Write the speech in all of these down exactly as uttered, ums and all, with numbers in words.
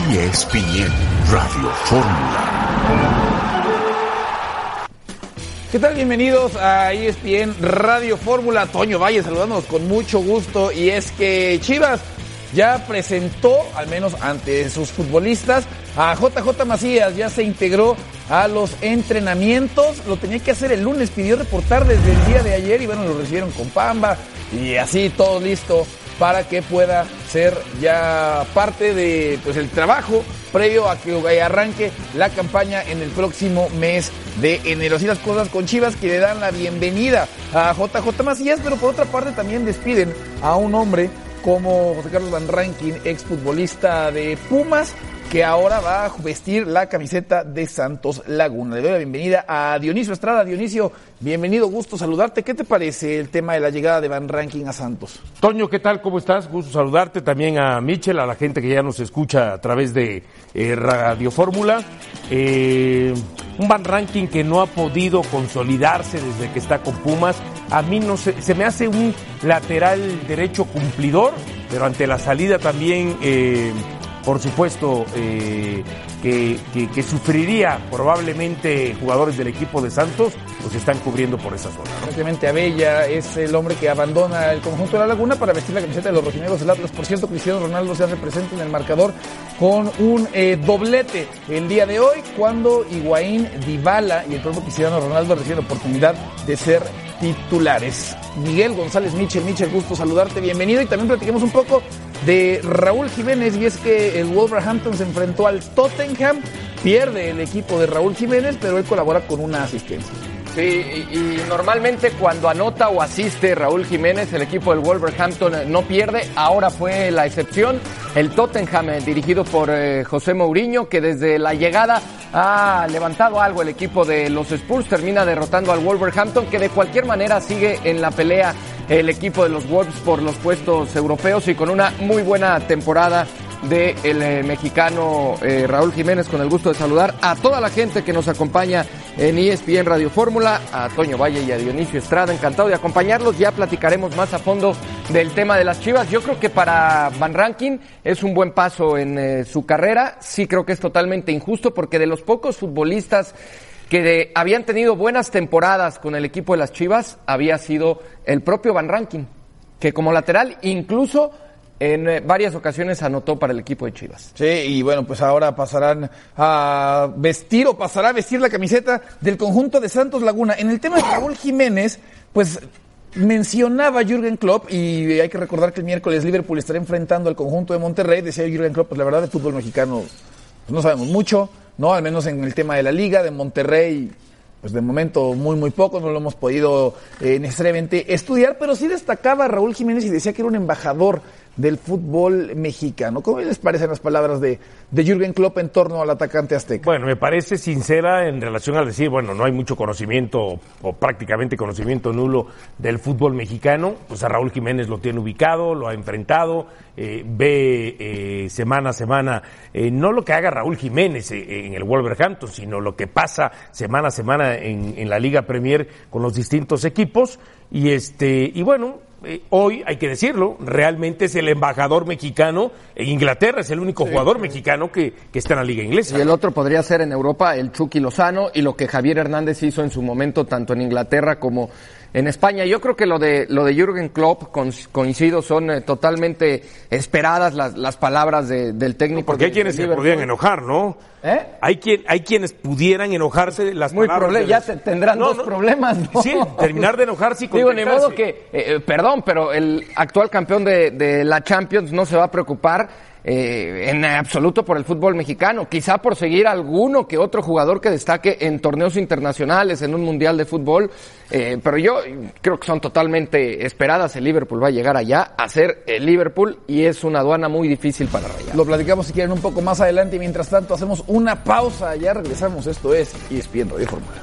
E S P N Radio Fórmula. ¿Qué tal? Bienvenidos a E S P N Radio Fórmula. Toño Valle saludándonos con mucho gusto. Y es que Chivas ya presentó, al menos ante sus futbolistas, a J J Macías. Ya se integró a los entrenamientos. Lo tenía que hacer el lunes, pidió reportar desde el día de ayer y bueno, lo recibieron con pamba y así todo listo para que pueda ser ya parte de pues el trabajo previo a que arranque la campaña en el próximo mes de enero. Así las cosas con Chivas, que le dan la bienvenida a J J Macías, pero por otra parte también despiden a un hombre como José Carlos Van Rankin, exfutbolista de Pumas, que ahora va a vestir la camiseta de Santos Laguna. Le doy la bienvenida a Dionisio Estrada. Dionisio, bienvenido, gusto saludarte. ¿Qué te parece el tema de la llegada de Van Rankin a Santos? Toño, ¿qué tal? ¿Cómo estás? Gusto saludarte. También a Michel, a la gente que ya nos escucha a través de eh, Radio Fórmula. Eh, un Van Rankin que no ha podido consolidarse desde que está con Pumas. A mí no se, se me hace un lateral derecho cumplidor, pero ante la salida también... Eh, Por supuesto, eh, que, que, que sufriría probablemente jugadores del equipo de Santos, pues están cubriendo por esa zona, ¿no? Prácticamente Abella es el hombre que abandona el conjunto de la Laguna para vestir la camiseta de los rojinegros del Atlas. Por cierto, Cristiano Ronaldo se hace presente en el marcador con un eh, doblete el día de hoy, cuando Higuaín, Dybala y el propio Cristiano Ronaldo reciben la oportunidad de ser titulares. Miguel González Michel, Michel, gusto saludarte, bienvenido. Y también platiquemos un poco de Raúl Jiménez, y es que el Wolverhampton se enfrentó al Tottenham, pierde el equipo de Raúl Jiménez, pero él colabora con una asistencia. Sí, y, y normalmente cuando anota o asiste Raúl Jiménez, el equipo del Wolverhampton no pierde. Ahora fue la excepción. El Tottenham, eh, dirigido por eh, José Mourinho, que desde la llegada ha levantado algo el equipo de los Spurs, termina derrotando al Wolverhampton, que de cualquier manera sigue en la pelea el equipo de los Wolves por los puestos europeos y con una muy buena temporada del de eh, mexicano eh, Raúl Jiménez. Con el gusto de saludar a toda la gente que nos acompaña en E S P N Radio Fórmula, a Toño Valle y a Dionisio Estrada, encantado de acompañarlos. Ya platicaremos más a fondo del tema de las Chivas. Yo creo que para Van Rankin es un buen paso en eh, su carrera. Sí creo que es totalmente injusto, porque de los pocos futbolistas que de, habían tenido buenas temporadas con el equipo de las Chivas, había sido el propio Van Rankin, que como lateral incluso en eh, varias ocasiones anotó para el equipo de Chivas. Sí, y bueno, pues ahora pasarán a vestir o pasará a vestir la camiseta del conjunto de Santos Laguna. En el tema de Raúl Jiménez, pues mencionaba Jürgen Klopp, y hay que recordar que el miércoles Liverpool estará enfrentando al conjunto de Monterrey. Decía Jürgen Klopp, pues la verdad de fútbol mexicano pues no sabemos mucho, ¿no? Al menos en el tema de la liga, de Monterrey, pues de momento muy muy poco, no lo hemos podido eh, necesariamente estudiar, pero sí destacaba a Raúl Jiménez y decía que era un embajador del fútbol mexicano. ¿Cómo les parecen las palabras de, de Jürgen Klopp en torno al atacante azteca? Bueno, me parece sincera en relación al decir, bueno, no hay mucho conocimiento o prácticamente conocimiento nulo del fútbol mexicano. Pues a Raúl Jiménez lo tiene ubicado, lo ha enfrentado, eh, ve eh, semana a semana, eh, no lo que haga Raúl Jiménez eh, en el Wolverhampton, sino lo que pasa semana a semana en, en la Liga Premier con los distintos equipos. Y este, y bueno, Eh, hoy, hay que decirlo, realmente es el embajador mexicano en Inglaterra, es el único sí, jugador sí. mexicano que, que está en la liga inglesa. Y el otro podría ser en Europa el Chucky Lozano, y lo que Javier Hernández hizo en su momento tanto en Inglaterra como en España. Yo creo que lo de lo de Jürgen Klopp, coincido, son eh, totalmente esperadas las, las palabras de, del técnico. No, porque hay de, quienes de se podrían enojar, ¿no? ¿Eh? Hay quien, hay quienes pudieran enojarse de las Muy palabras. Proble- de ya las... te, tendrán no, dos no, problemas, ¿no? Sí, terminar de enojarse y Digo, ni modo que, eh, perdón, pero el actual campeón de, de la Champions no se va a preocupar Eh, en absoluto por el fútbol mexicano, quizá por seguir alguno que otro jugador que destaque en torneos internacionales, en un mundial de fútbol, eh, pero yo creo que son totalmente esperadas. El Liverpool va a llegar allá a ser el Liverpool y es una aduana muy difícil para Rayados. Lo platicamos si quieren un poco más adelante, y mientras tanto hacemos una pausa, ya regresamos. Esto es E S P N Radio Fórmula.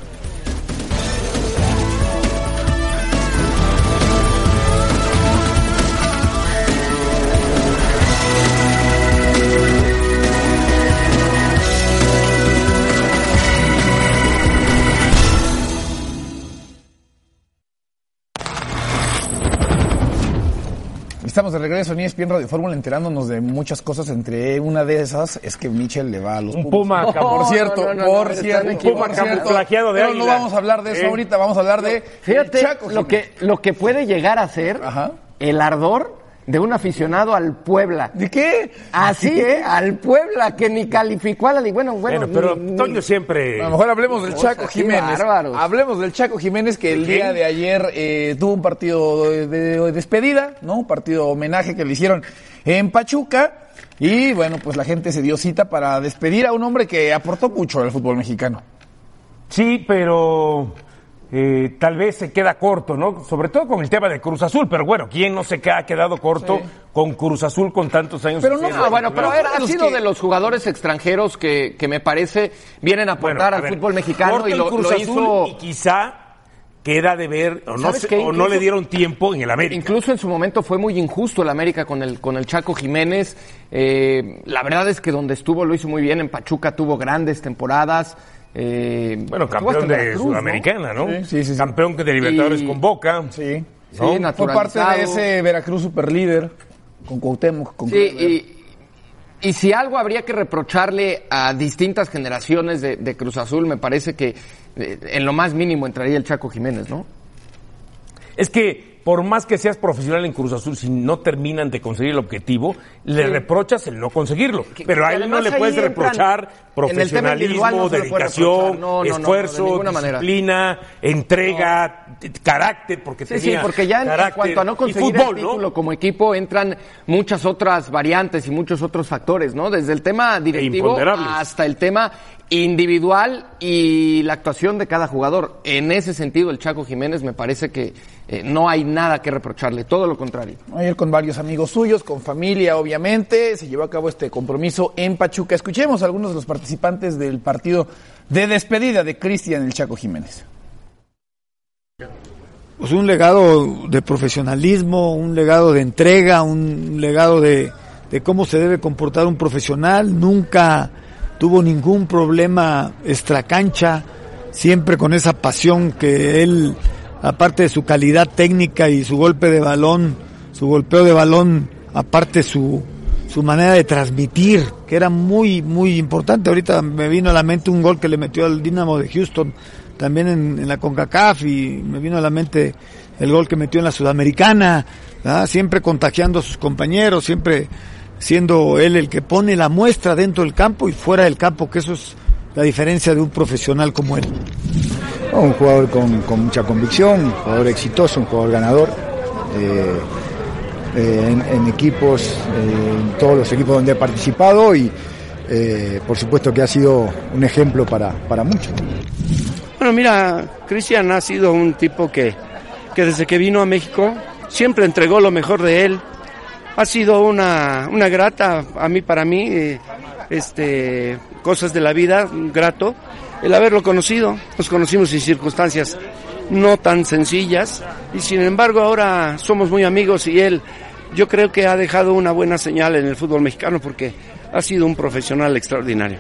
Estamos de regreso en E S P N Radio Fórmula enterándonos de muchas cosas. Entre una de esas es que Michel le va a los un Pumas. Puma, por no, cierto, no, no, por no, cierto, un Puma camuflajeado de Pero águila. no vamos a hablar de eso ¿Eh? ahorita, vamos a hablar de Fíjate Chaco lo que, lo que puede llegar a ser Ajá. el ardor de un aficionado al Puebla. ¿De qué? Así, ¿eh? Al Puebla, que ni calificó a la... Bueno, bueno, Bueno, pero ni- Toño ni- siempre... A lo mejor hablemos del Cosas, Chaco qué Jiménez. bárbaros. Hablemos del Chaco Jiménez que el ¿De día quién? de ayer eh, tuvo un partido de, de despedida, ¿no? Un partido homenaje que le hicieron en Pachuca. Y bueno, pues la gente se dio cita para despedir a un hombre que aportó mucho al fútbol mexicano. Sí, pero eh, tal vez se queda corto, ¿no? Sobre todo con el tema de Cruz Azul, pero bueno, ¿quién no se queda, ha quedado corto Sí. con Cruz Azul con tantos años? Pero no, haciendo Ah, bueno, pero la- era, ha los sido que- de los jugadores extranjeros que, que me parece vienen a Bueno, aportar a al ver, fútbol mexicano corto y el lo, Cruz lo Azul hizo... y quizá queda de ver, o no, ¿Sabes se- qué? o no Incluso- le dieron tiempo en el América. Incluso en su momento fue muy injusto el América con el, con el Chaco Jiménez. Eh, la verdad es que donde estuvo lo hizo muy bien. En Pachuca tuvo grandes temporadas. Eh, Bueno, estuvo campeón hasta en de Veracruz, ¿no? Sudamericana, ¿no? Sí, sí, sí, sí. Campeón de Libertadores Y- con Boca. Sí. Sí, ¿no? Fue parte naturalizado. de ese Veracruz superlíder con Cuauhtémoc. Con Sí, y, y si algo habría que reprocharle a distintas generaciones de, de Cruz Azul, me parece que eh, en lo más mínimo entraría el Chaco Jiménez, ¿no? Es que por más que seas profesional en Cruz Azul, si no terminan de conseguir el objetivo, le reprochas el no conseguirlo. Que- Pero a que él no además le puedes ahí entran- reprochar en el tema individual profesionalismo, no se le puede dedicación, reprochar. No, no, no, esfuerzo, de ninguna manera. disciplina, entrega, t- carácter, porque Sí, sí, tenía porque ya en, en carácter cuanto a no y conseguir fútbol, el ¿no? título como equipo entran muchas otras variantes y muchos otros factores, ¿no? Desde el tema directivo imponderables. hasta el tema individual y la actuación de cada jugador. En ese sentido, el Chaco Jiménez me parece que eh, no hay nada que reprocharle, todo lo contrario. Ayer con varios amigos suyos, con familia, obviamente, se llevó a cabo este compromiso en Pachuca. Escuchemos a algunos de los participantes del partido de despedida de Cristian el Chaco Jiménez. Pues un legado de profesionalismo, un legado de entrega, un legado de, de cómo se debe comportar un profesional. Nunca tuvo ningún problema extracancha, siempre con esa pasión que él, aparte de su calidad técnica y su golpe de balón, su golpeo de balón, aparte su, su manera de transmitir, que era muy, muy importante. Ahorita me vino a la mente un gol que le metió al Dinamo de Houston, también en, en la CONCACAF, y me vino a la mente el gol que metió en la Sudamericana, ¿verdad? Siempre contagiando a sus compañeros, siempre siendo él el que pone la muestra dentro del campo y fuera del campo, que eso es la diferencia de un profesional como él. Un jugador con, con mucha convicción, un jugador exitoso, un jugador ganador, eh, eh, en, en equipos, eh, en todos los equipos donde ha participado y eh, por supuesto que ha sido un ejemplo para, para muchos. Bueno, mira, Cristian ha sido un tipo que, que desde que vino a México siempre entregó lo mejor de él. Ha sido una, una grata, a mí, para mí, eh, este, cosas de la vida, un grato, el haberlo conocido. Nos conocimos en circunstancias no tan sencillas y sin embargo ahora somos muy amigos y él, yo creo que ha dejado una buena señal en el fútbol mexicano porque ha sido un profesional extraordinario.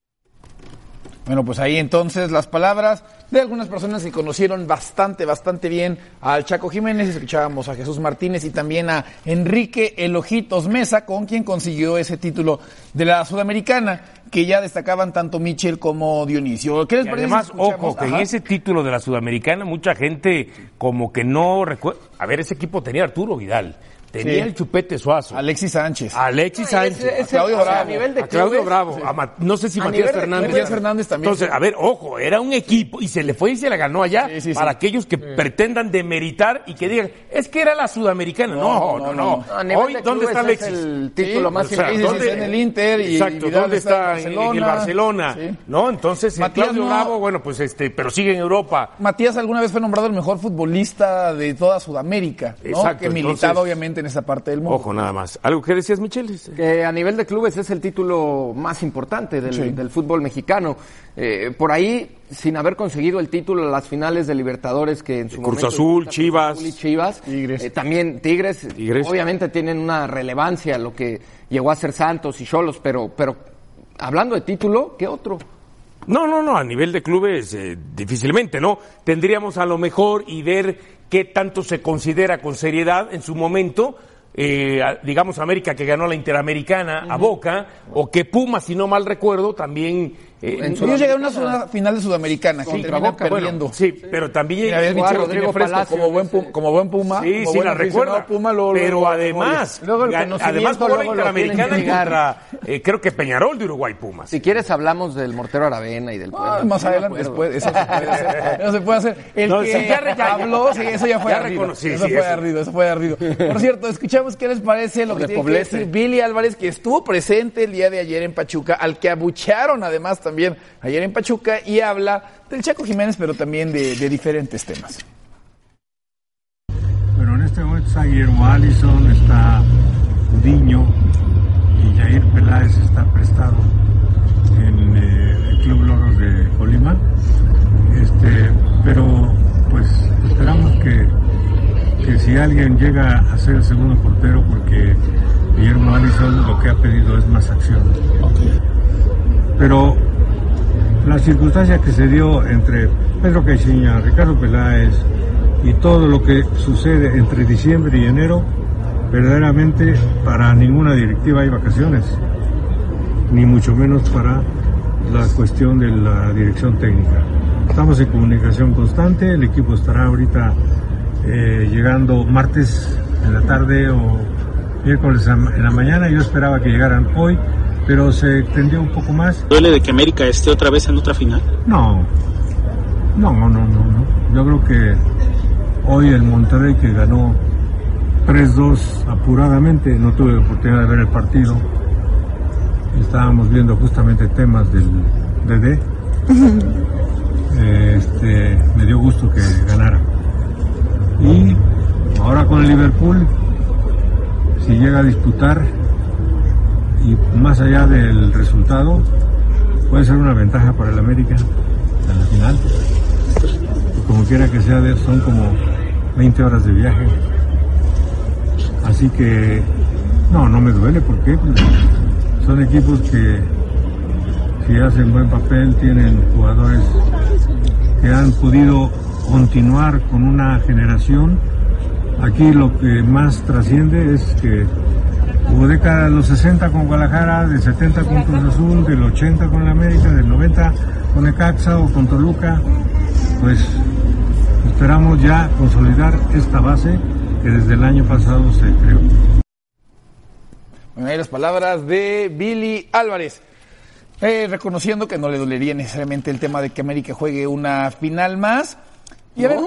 Bueno, pues ahí entonces las palabras de algunas personas que conocieron bastante, bastante bien al Chaco Jiménez. Escuchábamos a Jesús Martínez y también a Enrique El Ojitos Mesa, con quien consiguió ese título de la Sudamericana, que ya destacaban tanto Michel como Dionisio. ¿Qué les Y parece? además, si escuchamos? ojo, que en Ajá. ese título de la Sudamericana mucha gente como que no recuerda. A ver, ese equipo tenía Arturo Vidal, tenía Sí. el Chupete Suazo, Alexis Sánchez. Alexis No, y Sánchez, ese- ese- Claudio o sea, Bravo. a nivel de a Claudio clubes, Bravo, a Ma- no sé si A Matías nivel de Fernández. Matías Fernández también. Entonces, a ver, ojo, era un equipo y se le fue y se la ganó allá. Sí, sí, sí. Para aquellos que pretendan demeritar y que digan, es que era la Sudamericana. No, no, no. A nivel Hoy, de ¿dónde clubes está es Alexis? el título Sí, más o sea, sí, sí, importante. sí, está en el Inter y Exacto, Vidal ¿dónde está, está en en, en el Barcelona? Barcelona? Sí. ¿No? Entonces, Matías Claudio no- Bravo, bueno, pues este, pero sigue en Europa. Matías alguna vez fue nombrado el mejor futbolista de toda Sudamérica, ¿no? Exacto, que militaba entonces- obviamente en esa parte del mundo. Ojo, nada más. ¿Algo que decías, Michel? Que a nivel de clubes es el título más importante del, Sí. del fútbol mexicano. Eh, por ahí, sin haber conseguido el título en las finales de Libertadores que en su Cruz momento... Azul, Cruz Chivas. Azul y Chivas. Tigres. Eh, también Tigres, Tigres. obviamente tienen una relevancia lo que llegó a ser Santos y Xolos, pero, pero hablando de título, ¿qué otro? No, no, no, a nivel de clubes eh, difícilmente, ¿no? Tendríamos a lo mejor y ver qué tanto se considera con seriedad en su momento eh, a, digamos América que ganó la Interamericana uh-huh. a Boca, o que Pumas, si no mal recuerdo, también... Eh, ellos llegaron a una final de Sudamericana, sí, contra Boca, perdiendo. Bueno, sí, pero también llega a Rodrigo Palacio como buen Puma, como buen Puma, sí, como sí la recuerda. Puma, lo, pero lo, además, lo, además jugó la Interamericana contra, eh, creo que Peñarol de Uruguay Pumas. Si quieres hablamos del Mortero Aravena y del ah, más no adelante después, eso se puede hacer. Eso se puede hacer. El no, que sí, ya, ya habló, sí, eso ya fue ya ardido. Sí, eso sí, fue eso. ardido, eso fue ardido. Por cierto, escuchamos qué les parece lo que tiene que decir Billy Álvarez, que estuvo presente el día de ayer en Pachuca, al que abuchearon además también ayer en Pachuca, y habla del Chaco Jiménez, pero también de, de diferentes temas. Bueno, en este momento está Guillermo Allison, está Gudiño y Jair Peláez está prestado en eh, el Club Loros de Colima. Este, pero pues esperamos que, que si alguien llega a ser el segundo portero, porque Guillermo Allison lo que ha pedido es más acción. Okay. Pero la circunstancia que se dio entre Pedro Caixinha, Ricardo Peláez y todo lo que sucede entre diciembre y enero, verdaderamente para ninguna directiva hay vacaciones, ni mucho menos para la cuestión de la dirección técnica. Estamos en comunicación constante, el equipo estará ahorita eh, llegando martes en la tarde o miércoles en la mañana. Yo esperaba que llegaran hoy, pero se extendió un poco más. ¿Duele de que América esté otra vez en otra final? No, no, no, no, no. Yo creo que hoy el Monterrey, que ganó tres dos apuradamente, no tuve la oportunidad de ver el partido. Estábamos viendo justamente temas del D D. Este, me dio gusto que ganara. Y ahora con el Liverpool, si llega a disputar, y más allá del resultado, puede ser una ventaja para el América en la final. Y como quiera que sea, son como veinte horas de viaje. Así que, no, no me duele, porque son equipos que, que hacen buen papel, tienen jugadores que han podido continuar con una generación. Aquí lo que más trasciende es que hubo década de los sesenta con Guadalajara, del setenta con Cruz Azul, del ochenta con la América, del noventa con Necaxa o con Toluca. Pues esperamos ya consolidar esta base que desde el año pasado se creó. Bueno, ahí las palabras de Billy Álvarez, eh, reconociendo que no le dolería necesariamente el tema de que América juegue una final más. Y a ver,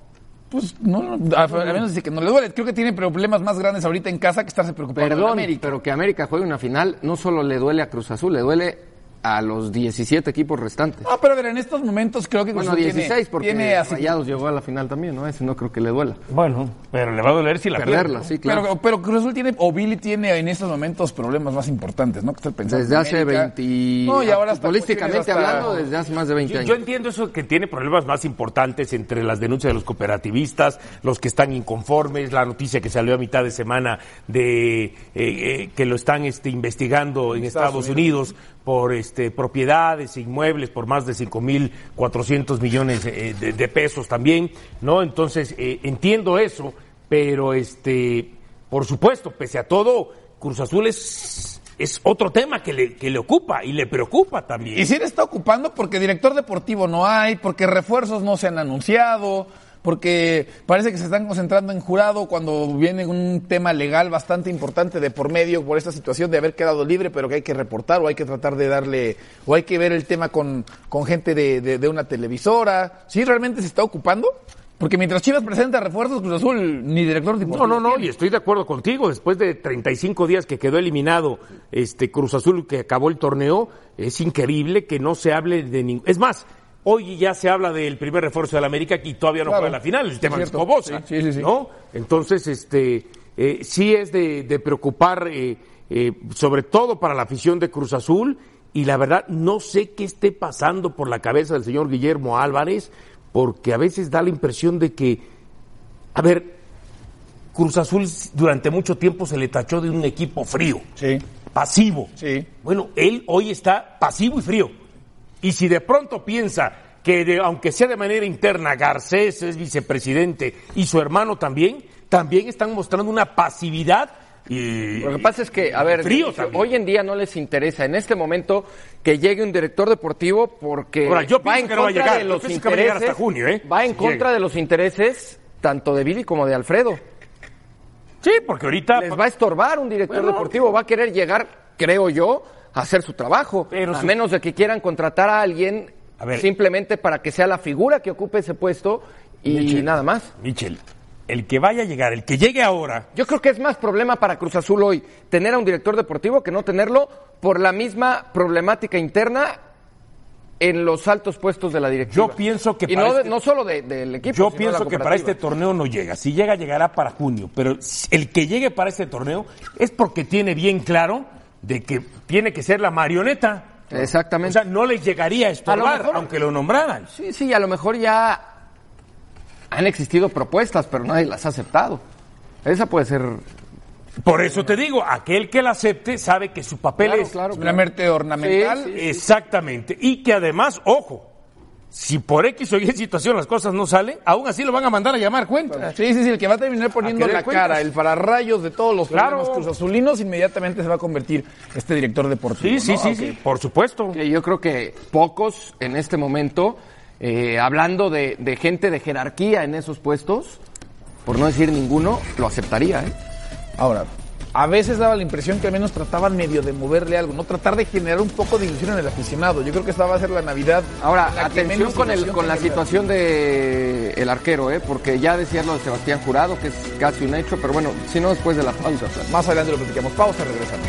pues no, a, a menos dice que no le duele. Creo que tiene problemas más grandes ahorita en casa que estarse preocupado. Perdón, por América. Pero que América juegue una final no solo le duele a Cruz Azul, le duele a los diecisiete equipos restantes. No, pero a ver, en estos momentos creo que Cruz Azul dieciséis, tiene, porque tiene Rayados llegó a la final también, ¿no? Ese no creo que le duela. Bueno, pero le va a doler si la perderla, pierde. sí, claro. Pero, pero Cruz Azul tiene, o Billy tiene en estos momentos problemas más importantes, ¿no? Que estoy pensando. Desde hace veinte... No, y ahora futbolísticamente hasta... hablando, desde hace más de veinte yo, años. Yo entiendo eso, que tiene problemas más importantes entre las denuncias de los cooperativistas, los que están inconformes, la noticia que salió a mitad de semana de eh, eh, que lo están este, investigando en, en Estados, Estados Unidos, Unidos por este, propiedades, inmuebles, por más de cinco mil cuatrocientos millones eh, de, de pesos también, ¿no? Entonces, eh, entiendo eso, pero este, por supuesto, pese a todo, Cruz Azul es, es otro tema que le, que le ocupa y le preocupa también. Y sí le está ocupando porque director deportivo no hay, porque refuerzos no se han anunciado, porque parece que se están concentrando en jurado cuando viene un tema legal bastante importante de por medio por esta situación de haber quedado libre, pero que hay que reportar o hay que tratar de darle, o hay que ver el tema con, con gente de, de, de una televisora. ¿Sí realmente se está ocupando? Porque mientras Chivas presenta refuerzos, Cruz Azul ni director deportivo. No, no, no, y estoy de acuerdo contigo. Después de treinta y cinco días que quedó eliminado este Cruz Azul, que acabó el torneo, es increíble que no se hable de ningún... Es más, hoy ya se habla del primer refuerzo de la América y todavía no claro, juega la final, el tema de Escobosa, sí, sí, sí. ¿no? Entonces, este, eh, sí es de, de preocupar, eh, eh, sobre todo para la afición de Cruz Azul, y la verdad no sé qué esté pasando por la cabeza del señor Guillermo Álvarez, porque a veces da la impresión de que, a ver, Cruz Azul durante mucho tiempo se le tachó de un equipo frío, sí. pasivo. Sí. Bueno, él hoy está pasivo y frío. Y si de pronto piensa que, de, aunque sea de manera interna, Garcés es vicepresidente y su hermano también, también están mostrando una pasividad Y, Lo que pasa es que, a ver, frío hoy en día no les interesa en este momento que llegue un director deportivo porque Ahora, yo va en que no va a contra llegar, de yo los pienso que va a llegar intereses, hasta junio, ¿eh? va en Si contra llega. de los intereses tanto de Billy como de Alfredo. Sí, porque ahorita... Les va a estorbar un director Bueno, deportivo, va a querer llegar, creo yo, a hacer su trabajo, Pero a su- menos de que quieran contratar a alguien A ver. simplemente para que sea la figura que ocupe ese puesto y Michel, nada más. Michel, el que vaya a llegar, el que llegue ahora... Yo creo que es más problema para Cruz Azul hoy tener a un director deportivo que no tenerlo por la misma problemática interna en los altos puestos de la directiva. Yo pienso que y para no, de- este- no solo de- del equipo. Yo sino de pienso la que para este cooperativa. torneo no llega. Si llega, llegará para junio. Pero el que llegue para este torneo es porque tiene bien claro de que tiene que ser la marioneta. Exactamente. O sea, no les llegaría a estorbar, mejor- aunque lo nombraran. Sí, sí, a lo mejor ya han existido propuestas, pero nadie las ha aceptado. Esa puede ser... Por eso te digo, aquel que la acepte sabe que su papel Claro, es claro, claro. Meramente ornamental. Sí, sí. exactamente. Y que además, ojo, si por X o Y situación las cosas no salen, aún así lo van a mandar a llamar cuenta. Sí, sí, sí, el que va a terminar poniendo ¿A qué le la cuentas? cara, el pararrayos de todos los Claro. problemas cruzazulinos, inmediatamente se va a convertir este director deportivo. Sí, sí, ¿no? sí, Aunque- sí, por supuesto. Que yo creo que pocos en este momento, eh, hablando de, de gente de jerarquía en esos puestos, por no decir ninguno, lo aceptaría, ¿eh? Ahora, a veces daba la impresión que al menos trataban medio de moverle algo, no tratar de generar un poco de ilusión en el aficionado. Yo creo que esta va a ser la Navidad. Ahora, en la que atención menos con, el, ilusión con la tenga. situación de el arquero, ¿eh? Porque ya decía lo de Sebastián Jurado, que es casi un hecho, pero bueno, si no, después de la pausa. Más adelante lo platicamos. Pausa, regresamos.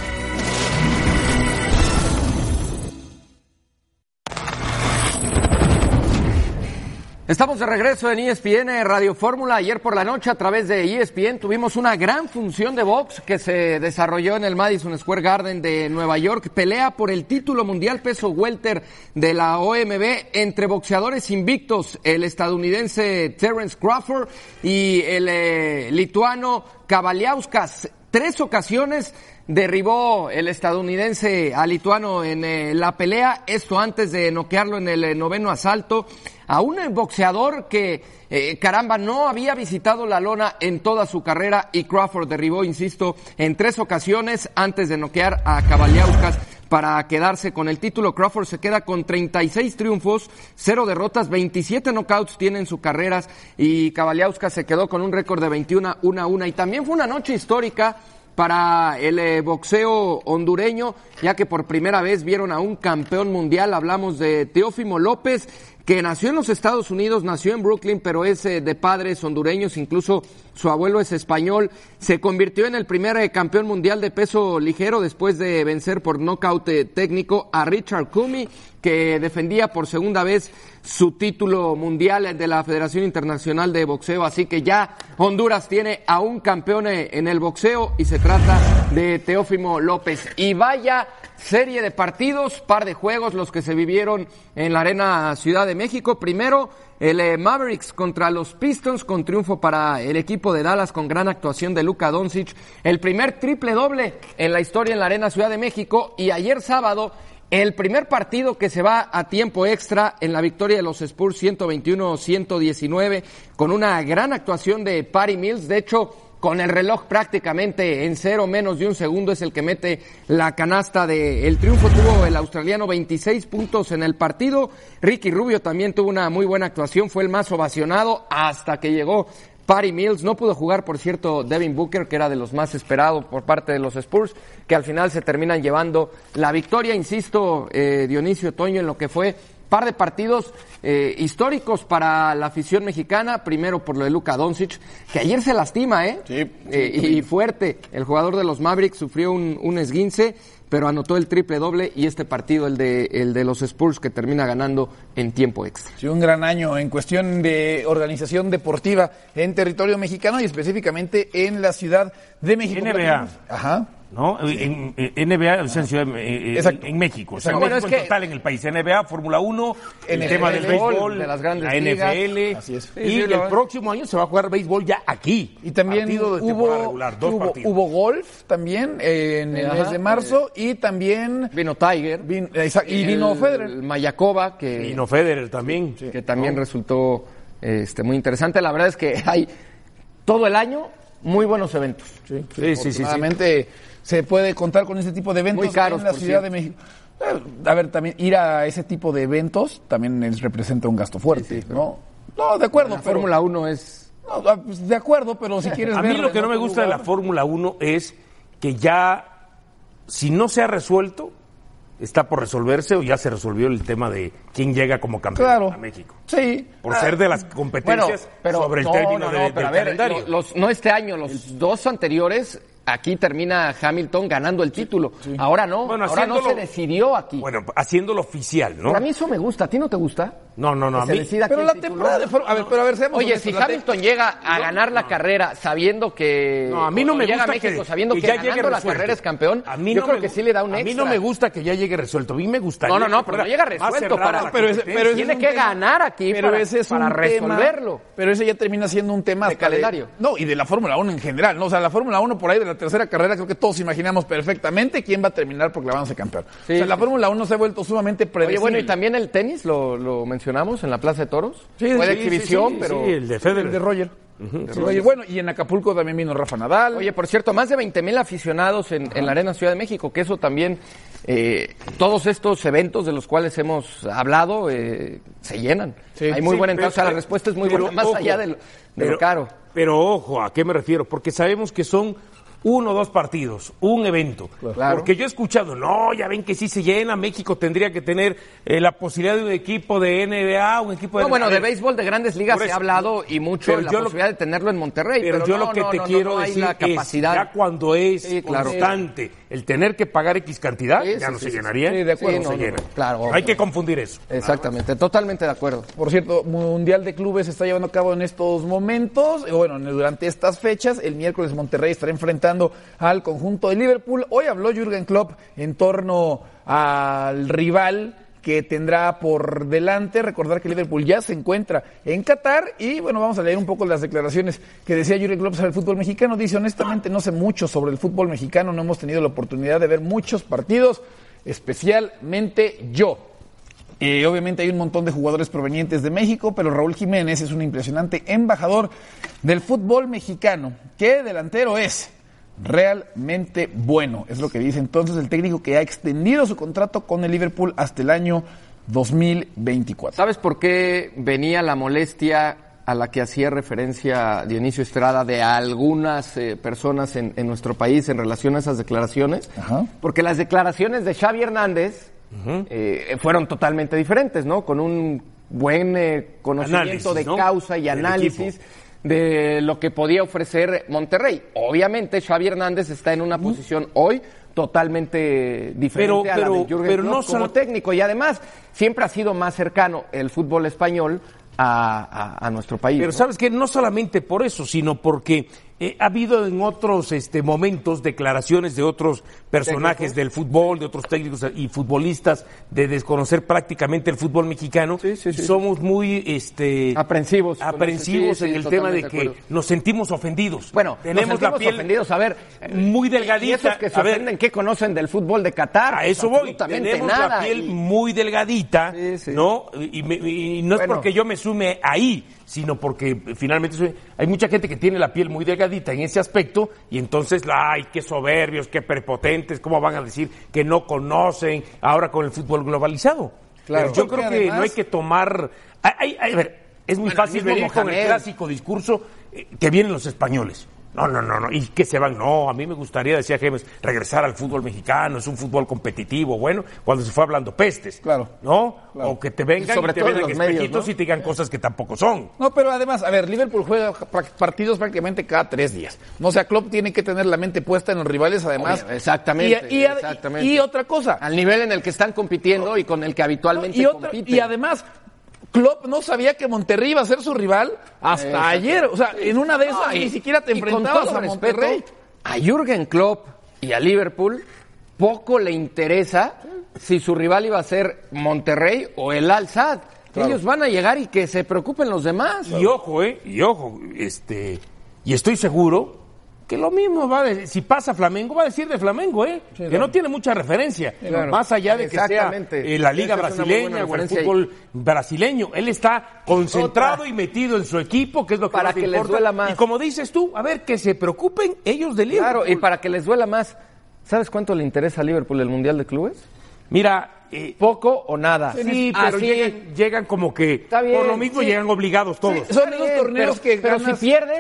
Estamos de regreso en E S P N Radio Fórmula. Ayer por la noche a través de E S P N tuvimos una gran función de box que se desarrolló en el Madison Square Garden de Nueva York. Pelea por el título mundial peso welter de la O M B entre boxeadores invictos, el estadounidense Terence Crawford y el eh, lituano Kavaliauskas. Tres ocasiones derribó el estadounidense al lituano en eh, la pelea, esto antes de noquearlo en el eh, noveno asalto, a un eh, boxeador que, eh, caramba, no había visitado la lona en toda su carrera y Crawford derribó, insisto, en tres ocasiones antes de noquear a Kavaliauskas para quedarse con el título. Crawford se queda con treinta y seis triunfos, cero derrotas, veintisiete knockouts tiene en sus carreras y Kavaliauskas se quedó con un récord de veintiuno uno a uno. Y también fue una noche histórica para el eh, boxeo hondureño, ya que por primera vez vieron a un campeón mundial. Hablamos de Teófimo López, que nació en los Estados Unidos, nació en Brooklyn, pero es eh, de padres hondureños, incluso su abuelo es español. Se convirtió en el primer eh, campeón mundial de peso ligero después de vencer por nocaut eh, técnico a Richard Commey, que defendía por segunda vez su título mundial de la Federación Internacional de Boxeo. Así que ya Honduras tiene a un campeón eh, en el boxeo y se trata de Teófimo López. Y vaya serie de partidos, par de juegos los que se vivieron en la Arena Ciudad de México. Primero, el eh, Mavericks contra los Pistons, con triunfo para el equipo de Dallas con gran actuación de Luka Doncic. El primer triple doble en la historia en la Arena Ciudad de México. Y ayer sábado, el primer partido que se va a tiempo extra en la victoria de los Spurs ciento veintiuno a ciento diecinueve, con una gran actuación de Patty Mills. De hecho, con el reloj prácticamente en cero, menos de un segundo, es el que mete la canasta de el triunfo. Tuvo el australiano veintiséis puntos en el partido. Ricky Rubio también tuvo una muy buena actuación, fue el más ovacionado hasta que llegó Patty Mills. No pudo jugar, por cierto, Devin Booker, que era de los más esperados por parte de los Spurs, que al final se terminan llevando la victoria. Insisto, eh, Dionisio Toño, en lo que fue par de partidos eh, históricos para la afición mexicana. Primero por lo de Luka Doncic, que ayer se lastima, ¿eh? Sí, eh y fuerte. El jugador de los Mavericks sufrió un, un esguince, pero anotó el triple doble, y este partido, el de, el de los Spurs, que termina ganando en tiempo extra. Sí, un gran año en cuestión de organización deportiva en territorio mexicano y específicamente en la Ciudad de México. N B A. Ajá. ¿No? En, en N B A, o sea, en, Ciudad, eh, en, en México. O sea, Exacto. México Bueno, es en que- total en el país. N B A, Fórmula uno, el N F L, tema del béisbol, de las grandes la ligas. N F L. Así es. Y Sí, sí, el lo- próximo año se va a jugar béisbol ya aquí. Y también Partido de temporada hubo, regular, dos hubo, partidos. hubo golf también eh, en el Ajá. mes de marzo y también Vino Tiger. vin- exacto, y vino el- Federer. el Mayakoba, que... Vino Federer también. que también resultó este, muy interesante. La verdad es que hay todo el año muy buenos eventos. Sí, sí, sí, sí, sí. Se puede contar con ese tipo de eventos muy caros, en la por Ciudad cierto. de México. A ver, también ir a ese tipo de eventos también les representa un gasto fuerte, sí, ¿no? No, de acuerdo. La pero, Fórmula uno es... no, pues, de acuerdo, pero si quieres A mí verlo lo que en no me otro gusta de la lugar- Fórmula uno es que ya, si no se ha resuelto, está por resolverse o ya se resolvió el tema de quién llega como campeón Claro. a México. Sí. Por Ah, ser de las Bueno, competencias pero sobre el no, término no, de- no, del pero a ver, calendario. lo- los, no este año, los dos anteriores, aquí termina Hamilton ganando el título. Ahora no, Bueno, ahora no se haciéndolo- decidió aquí. Bueno, haciéndolo oficial, ¿no? Pero a mí eso me gusta, ¿a ti no te gusta? No, no, no, Que a se mí... decida Pero aquí la el título. temporada de Fórmula- a ver, pero a ver, seamos Oye, honestos, si la te- Hamilton llega a ganar la carrera sabiendo que... No, a mí no o me llega gusta a México que, sabiendo que, que ya llegue ganando la resuelto. carrera es campeón, A mí yo no creo me que gu- sí le da un A extra. mí no me gusta que ya llegue resuelto. A mí me gustaría... No, no, no, que pero fuera no llega más resuelto cerrada para- la Pero ese, competencia. pero ese Tiene es un que tema- ganar aquí pero para- ese es para un tema- resolverlo. pero ese ya termina siendo un tema De hasta calendario. no, y de la Fórmula uno en general, ¿no? O sea, la Fórmula uno por ahí de la tercera carrera creo que todos imaginamos perfectamente quién va a terminar proclamándose campeón. Sí, o sea, la sí. Fórmula uno se ha vuelto sumamente Oye, predecible. bueno, y también el tenis, lo, lo mencionamos en la Plaza de Toros. Sí, Fue de sí, exhibición, sí, sí, pero... sí, el de Federer. El de Roger. Sí, oye, bueno, y en Acapulco también vino Rafa Nadal. Oye, por cierto, más de veinte mil aficionados en, en la Arena Ciudad de México, que eso también, eh, todos estos eventos de los cuales hemos hablado, eh, se llenan. Sí. Hay muy Sí, buena entrada, pero- o sea, la respuesta es muy pero, buena, más ojo, allá de lo, de pero, lo caro. Pero ojo, ¿a qué me refiero? Porque sabemos que son uno o dos partidos, un evento. Claro. Porque yo he escuchado, no, ya ven que sí se llena, México tendría que tener eh, la posibilidad de un equipo de N B A, un equipo de... No, bueno, A de ver, béisbol de Grandes Ligas por se eso. ha hablado y mucho Pero de la yo lo- posibilidad de tenerlo en Monterrey. Pero, Pero, yo no, lo que no, te no, quiero no hay decir la es, capacidad. ya cuando es Sí, claro. constante el tener que pagar X cantidad, Sí, ya sí, no sí, se sí, llenaría. sí, de acuerdo. no Sí, se no, no, llena. claro, No hay obvio. que confundir eso. Exactamente, totalmente de acuerdo. Por cierto, Mundial de Clubes se está llevando a cabo en estos momentos. Y bueno, durante estas fechas, el miércoles Monterrey estará enfrentando al conjunto de Liverpool. Hoy habló Jürgen Klopp en torno al rival que tendrá por delante. Recordar que Liverpool ya se encuentra en Qatar y bueno, vamos a leer un poco las declaraciones que decía Jürgen Klopp sobre el fútbol mexicano. Dice, honestamente no sé mucho sobre el fútbol mexicano, no hemos tenido la oportunidad de ver muchos partidos, especialmente yo. Eh, obviamente hay un montón de jugadores provenientes de México, pero Raúl Jiménez es un impresionante embajador del fútbol mexicano. ¿Qué delantero es? Realmente bueno, es lo que dice entonces el técnico que ha extendido su contrato con el Liverpool hasta el año dos mil veinticuatro. ¿Sabes por qué venía la molestia a la que hacía referencia Dionisio Estrada de algunas eh, personas en, en nuestro país en relación a esas declaraciones? Ajá. Porque las declaraciones de Xavi Hernández eh, fueron totalmente diferentes, ¿no? Con un buen eh, conocimiento Análisis, de ¿no? causa y Del análisis equipo. de lo que podía ofrecer Monterrey. Obviamente Xavi Hernández está en una posición hoy totalmente diferente Pero- a la pero- de Jürgen pero Klopp no como solo- técnico, y además siempre ha sido más cercano el fútbol español a, a- a nuestro país. Pero ¿no? sabes que no solamente por eso, sino porque eh, ha habido en otros este, momentos declaraciones de otros personajes ¿Técnicos? del fútbol, de otros técnicos y futbolistas, de desconocer prácticamente el fútbol mexicano. Sí, sí, sí. Y somos muy este, Aprensivos. aprensivos Sí, sí, en el tema de totalmente de que acuerdo. nos sentimos ofendidos. Bueno, tenemos nos la sentimos piel ofendidos. A ver, muy ¿y delgadita. esos que se A ver, ofenden, qué conocen del fútbol de Qatar? a Pues eso voy. absolutamente Tenemos nada. la piel Y- muy delgadita, Sí, sí. ¿no? Y, me- y no es Bueno. porque yo me sume ahí, sino porque finalmente soy- hay mucha gente que tiene la piel muy delgadita en ese aspecto y entonces, ay, qué soberbios, qué prepotentes, ¿cómo van a decir que no conocen ahora con el fútbol globalizado? Claro. Pero yo Porque creo que además- no hay que tomar... Hay, hay- hay- a ver, es muy Bueno, fácil el mismo venir con el Mohamed. clásico discurso eh, que vienen los españoles. No, no, no, no. Y que se van. No, a mí me gustaría, decía Gémez, regresar al fútbol mexicano. Es un fútbol competitivo. Bueno, cuando se fue hablando pestes. Claro. ¿No? Claro. O que te vengan Sobre y te todo en vengan los medios, espejitos ¿no? y te digan cosas que tampoco son. No, pero además, a ver, Liverpool juega pra- partidos prácticamente cada tres días. No, o sea, Klopp tiene que tener la mente puesta en los rivales, además. Obvio, exactamente, Y, y- exactamente. y otra cosa. Al nivel en el que están compitiendo y con el que habitualmente Y, otra- compiten. y además, Klopp no sabía que Monterrey iba a ser su rival hasta Exacto. ayer. O sea, en una de esas No, y- ni siquiera te y con enfrentabas todo a respeto, Monterrey. a Jürgen Klopp y a Liverpool poco le interesa si su rival iba a ser Monterrey o el Al-Sadd. Claro. Ellos van a llegar y que se preocupen los demás. Y ojo, ¿eh? Y ojo, este... Y estoy seguro que lo mismo va a decir, si pasa Flamengo, va a decir de Flamengo, ¿eh? Sí, que claro. no tiene mucha referencia, sí, claro. más allá de que sea eh, la Liga Brasileña o el fútbol ahí. brasileño. Él está concentrado Otra. y metido en su equipo, que es lo que para más que importa. les duela más. Y como dices tú, a ver, que se preocupen ellos de Liverpool. Claro, y para que les duela más, ¿sabes cuánto le interesa a Liverpool el Mundial de Clubes? Mira, eh, poco o nada. Sí, pero llegan, llegan como que bien, por lo mismo sí. llegan obligados todos. Sí, son esos torneos pero, que pero ganas... si pierden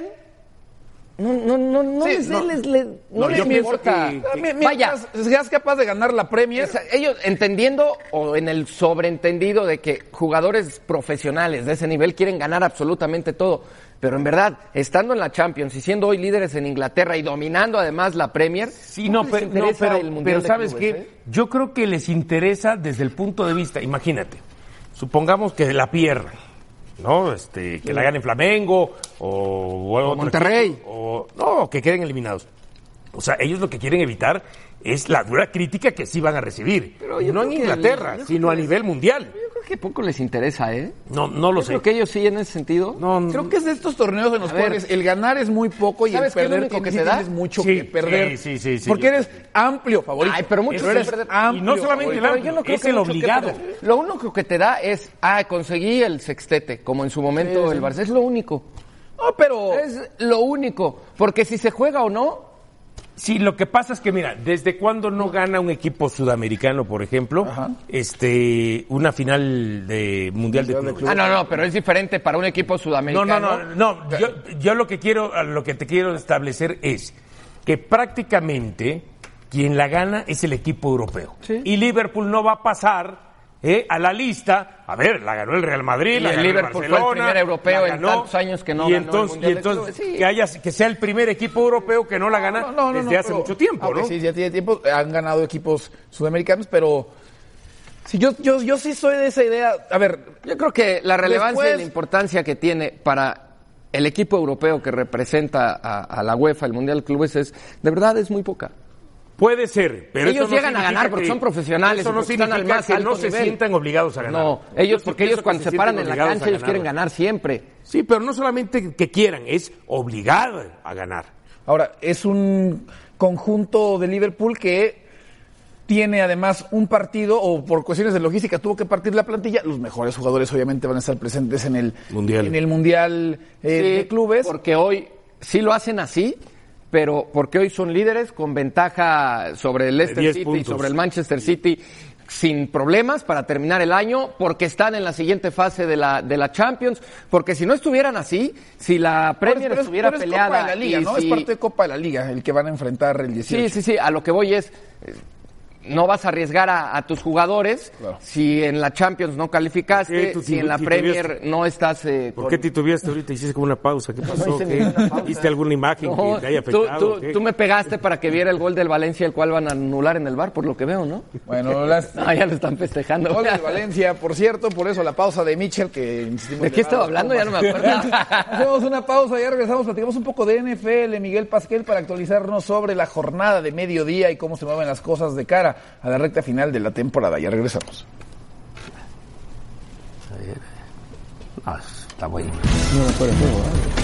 no no no no sí, les, no. les, les, no no, les importa. Que, que, Vaya, seas capaz de ganar la Premier. O sea, ellos entendiendo o en el sobreentendido de que jugadores profesionales de ese nivel quieren ganar absolutamente todo. Pero en verdad, estando en la Champions y siendo hoy líderes en Inglaterra y dominando además la Premier, sí, no, pero, no, pero, el pero ¿sabes qué? ¿Eh? Yo creo que les interesa desde el punto de vista, imagínate, supongamos que la pierdan, ¿no? Este, que sí. la ganen Flamengo o, o, o Monterrey. Equipo, o no, que queden eliminados. O sea, ellos lo que quieren evitar es la dura crítica que sí van a recibir. Pero no en Inglaterra, el, sino a nivel mundial. Yo creo que poco les interesa, ¿eh? No, no lo yo sé. Creo que ellos sí en ese sentido. No, no. Creo que es de estos torneos en los cuales el ganar es muy poco y el perder que, que te da es mucho sí, que perder. Sí, sí, sí, sí. Porque eres amplio favorito. Ay, pero mucho eres amplio. Y no solamente favorito. el amplio, no es el obligado. Lo único que te da es, ah, conseguí el sextete, como en su momento sí, el Barça. Es lo único. No, pero es lo único. Porque si se juega o no. Sí, lo que pasa es que, mira, ¿desde cuándo no gana un equipo sudamericano, por ejemplo, Ajá. este una final de Mundial de Clubes? Ah, no, no, pero es diferente para un equipo sudamericano. No, no, no, no. Yo, yo lo que quiero, lo que te quiero establecer es que prácticamente quien la gana es el equipo europeo. ¿Sí? Y Liverpool no va a pasar eh, a la lista. A ver, la ganó el Real Madrid, y la el ganó Liverpool el Barcelona, fue el primer europeo ganó, en tantos años que no y ganó entonces, el Mundial y entonces de Clubes. Sí. que haya que sea el primer equipo europeo que no la gana no, no, no, desde no, hace pero, mucho tiempo, ¿no? Sí, ya tiene tiempo, han ganado equipos sudamericanos, pero sí, yo, yo, yo sí soy de esa idea. A ver, yo creo que la relevancia después... y la importancia que tiene para el equipo europeo que representa a, a la UEFA, el Mundial de Clubes, es de verdad es muy poca. Puede ser, pero ellos eso no llegan a ganar porque que, son profesionales. Eso no significa están al más que alto no se nivel. sientan obligados a ganar. No, ellos porque ellos cuando se, se paran en la cancha ellos quieren ganar siempre. Sí, pero no solamente que quieran, es obligado a ganar. Ahora, es un conjunto de Liverpool que tiene además un partido, o por cuestiones de logística tuvo que partir la plantilla. Los mejores jugadores obviamente van a estar presentes en el Mundial, en el mundial eh, sí, de clubes. Porque hoy sí lo hacen así, pero porque hoy son líderes con ventaja sobre el Leicester City puntos. y sobre el Manchester City sin problemas para terminar el año, porque están en la siguiente fase de la de la Champions, porque si no estuvieran así, si la Premier pero, estuviera pero es peleada... Copa de la Liga, ¿no? Si... Es parte de Copa de la Liga el que van a enfrentar el dieciocho. Sí, sí, sí, a lo que voy es... No vas a arriesgar a, a tus jugadores claro. si en la Champions no calificaste, tú, si en la Premier no estás... Eh, ¿Por con... qué titubeaste ahorita? Hiciste como una pausa. ¿Qué pasó? No, ¿Qué? pausa. ¿Viste alguna imagen no, que te haya afectado? Tú, tú, tú me pegaste para que viera el gol del Valencia, el cual van a anular en el V A R, por lo que veo, ¿no? Bueno, las... no, ya lo están festejando. Gol del Valencia, por cierto, por eso la pausa de Mitchell, que insistimos... ¿De qué estaba hablando? Ya no me acuerdo. Hacemos una pausa, ya regresamos, platicamos un poco de N F L, Miguel Pasquel, para actualizarnos sobre la jornada de mediodía y cómo se mueven las cosas de cara a la recta final de la temporada. Ya regresamos. Ah, está bueno. No me acuerdo, ¿eh?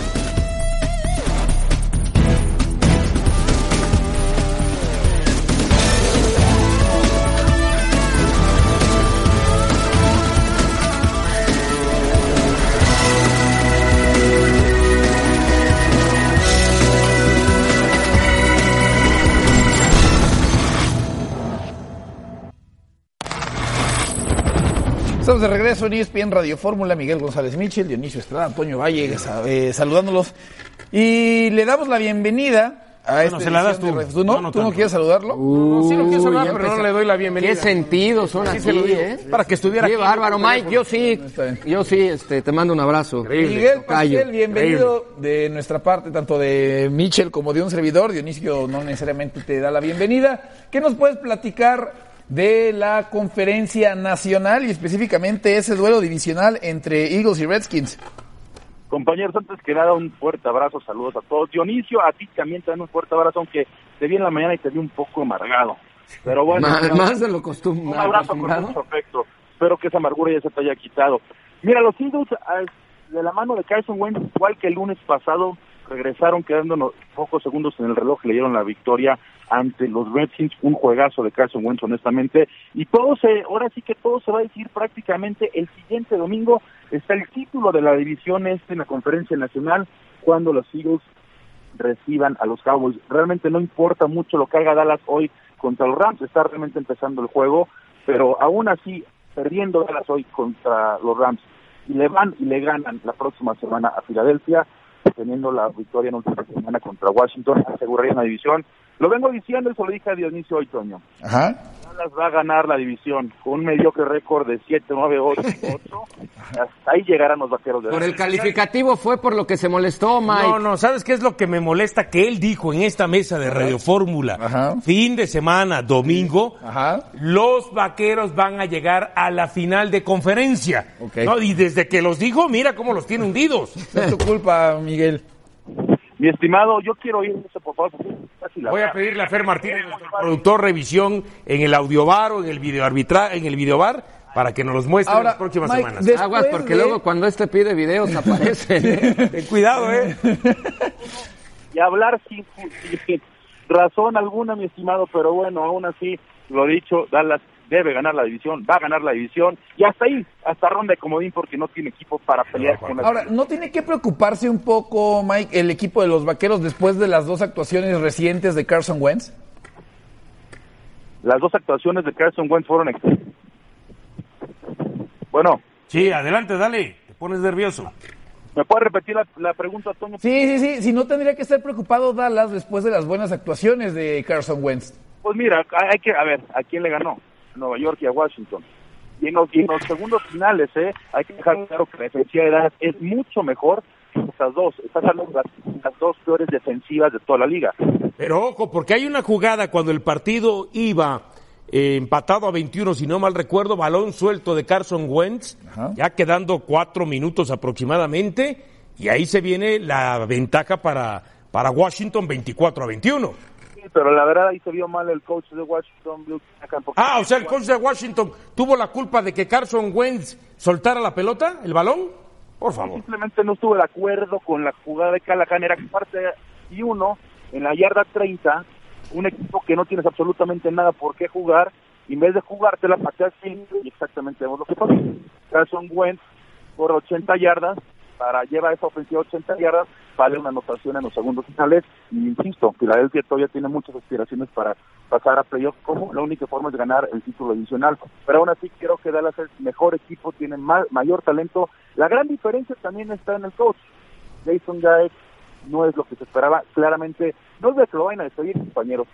Estamos de regreso en E S P N Radio Fórmula, Miguel González Mitchell, Dionisio Estrada, Antonio Valle, eh, saludándolos. Y le damos la bienvenida a bueno, este se la das tú. ¿Tú no? no, no ¿Tú no quieres saludarlo? Uh, no, sí lo quiero saludar, pero no le doy la bienvenida. ¿Qué sentido son sí, así, se lo digo, eh? Para que estuviera Qué aquí. bárbaro, Mike, yo sí, yo sí, este, te mando un abrazo. Increíble. Miguel Pasquel, bienvenido Increíble. de nuestra parte, tanto de Mitchell como de un servidor. Dionisio no necesariamente te da la bienvenida. ¿Qué nos puedes platicar de la conferencia nacional y específicamente ese duelo divisional entre Eagles y Redskins? Compañeros, antes que nada un fuerte abrazo, saludos a todos. Dionisio, a ti también te dan un fuerte abrazo, aunque te vi en la mañana y te vi un poco amargado. Pero bueno, más, no, más de lo costumbre. Un abrazo con mucho afecto. Espero que esa amargura ya se te haya quitado. Mira, los Eagles, de la mano de Carson Wentz, igual que el lunes pasado, regresaron quedándonos pocos segundos en el reloj, le dieron la victoria ante los Redskins, un juegazo de Carson Wentz, honestamente, y todo se, ahora sí que todo se va a decir prácticamente el siguiente domingo. Está el título de la división este en la Conferencia Nacional, cuando los Eagles reciban a los Cowboys. Realmente no importa mucho lo que haga Dallas hoy contra los Rams, está realmente empezando el juego, pero aún así, perdiendo Dallas hoy contra los Rams, y le van y le ganan la próxima semana a Filadelfia, teniendo la victoria en la última semana contra Washington, aseguraría una división. Lo vengo diciendo y se lo dije a Dionisio hoy, Toño. Ajá. Dallas va a ganar la división con un mediocre récord de siete, nueve, ocho, ocho. Hasta ahí llegarán los Vaqueros de Dallas. Por el calificativo fue por lo que se molestó, Mike. No, no, ¿sabes qué es lo que me molesta? Que él dijo en esta mesa de Radio Fórmula, Ajá. fin de semana, domingo, Ajá. los Vaqueros van a llegar a la final de conferencia. Okay. ¿No? Y desde que los dijo, mira cómo los tiene hundidos. Es tu culpa, Miguel. Mi estimado, yo quiero oír eso, por favor. Voy a pedirle a Fer Martínez, nuestro productor, revisión en el audiobar o en el videoarbitra, en el videobar, para que nos los muestre Ahora, en las próximas Mike, semanas. después Aguas, porque de... luego cuando este pide videos aparecen. ¿eh? Ten cuidado, ¿eh? Y hablar sin, sin razón alguna, mi estimado, pero bueno, aún así, lo dicho, Dallas debe ganar la división, va a ganar la división, y hasta ahí, hasta ronda de comodín, porque no tiene equipo para pelear con la... Ahora, ¿no tiene que preocuparse un poco, Mike, el equipo de los Vaqueros después de las dos actuaciones recientes de Carson Wentz? Las dos actuaciones de Carson Wentz fueron excelentes. Bueno. Sí, adelante, dale, te pones nervioso. ¿Me puedes repetir la, la pregunta, Toño? Sí, sí, sí, si no tendría que estar preocupado Dallas después de las buenas actuaciones de Carson Wentz. Pues mira, hay que, a ver, ¿a quién le ganó? A Nueva York y a Washington. Y en los, y en los segundos finales, ¿eh? Hay que dejar claro que la defensiva de Dallas es mucho mejor que estas dos. Estás hablando de las, las dos peores defensivas de toda la liga. Pero ojo, porque hay una jugada cuando el partido iba eh, empatado a veintiuno, si no mal recuerdo, balón suelto de Carson Wentz, Ajá. ya quedando cuatro minutos aproximadamente, y ahí se viene la ventaja para, para Washington, veinticuatro a veintiuno. Sí, pero la verdad ahí se vio mal el coach de Washington. Ah, o sea, el coach de Washington tuvo la culpa de que Carson Wentz soltara la pelota, el balón, por favor. Simplemente no estuve de acuerdo con la jugada de Callahan, era parte y uno en la yarda treinta, un equipo que no tienes absolutamente nada por qué jugar, y en vez de jugarte la pateas cinco, y exactamente vemos lo que pasó. Carson Wentz por ochenta yardas, para llevar esa ofensiva ochenta yardas, vale una anotación en los segundos finales, y insisto, Filadelfia todavía tiene muchas aspiraciones para pasar a playoff, como la única forma es ganar el título divisional, pero aún así creo que Dallas es el mejor equipo, tiene más, mayor talento. La gran diferencia también está en el coach. Jason Garrett no es lo que se esperaba, claramente, no es de que lo vayan a despedir, compañeros,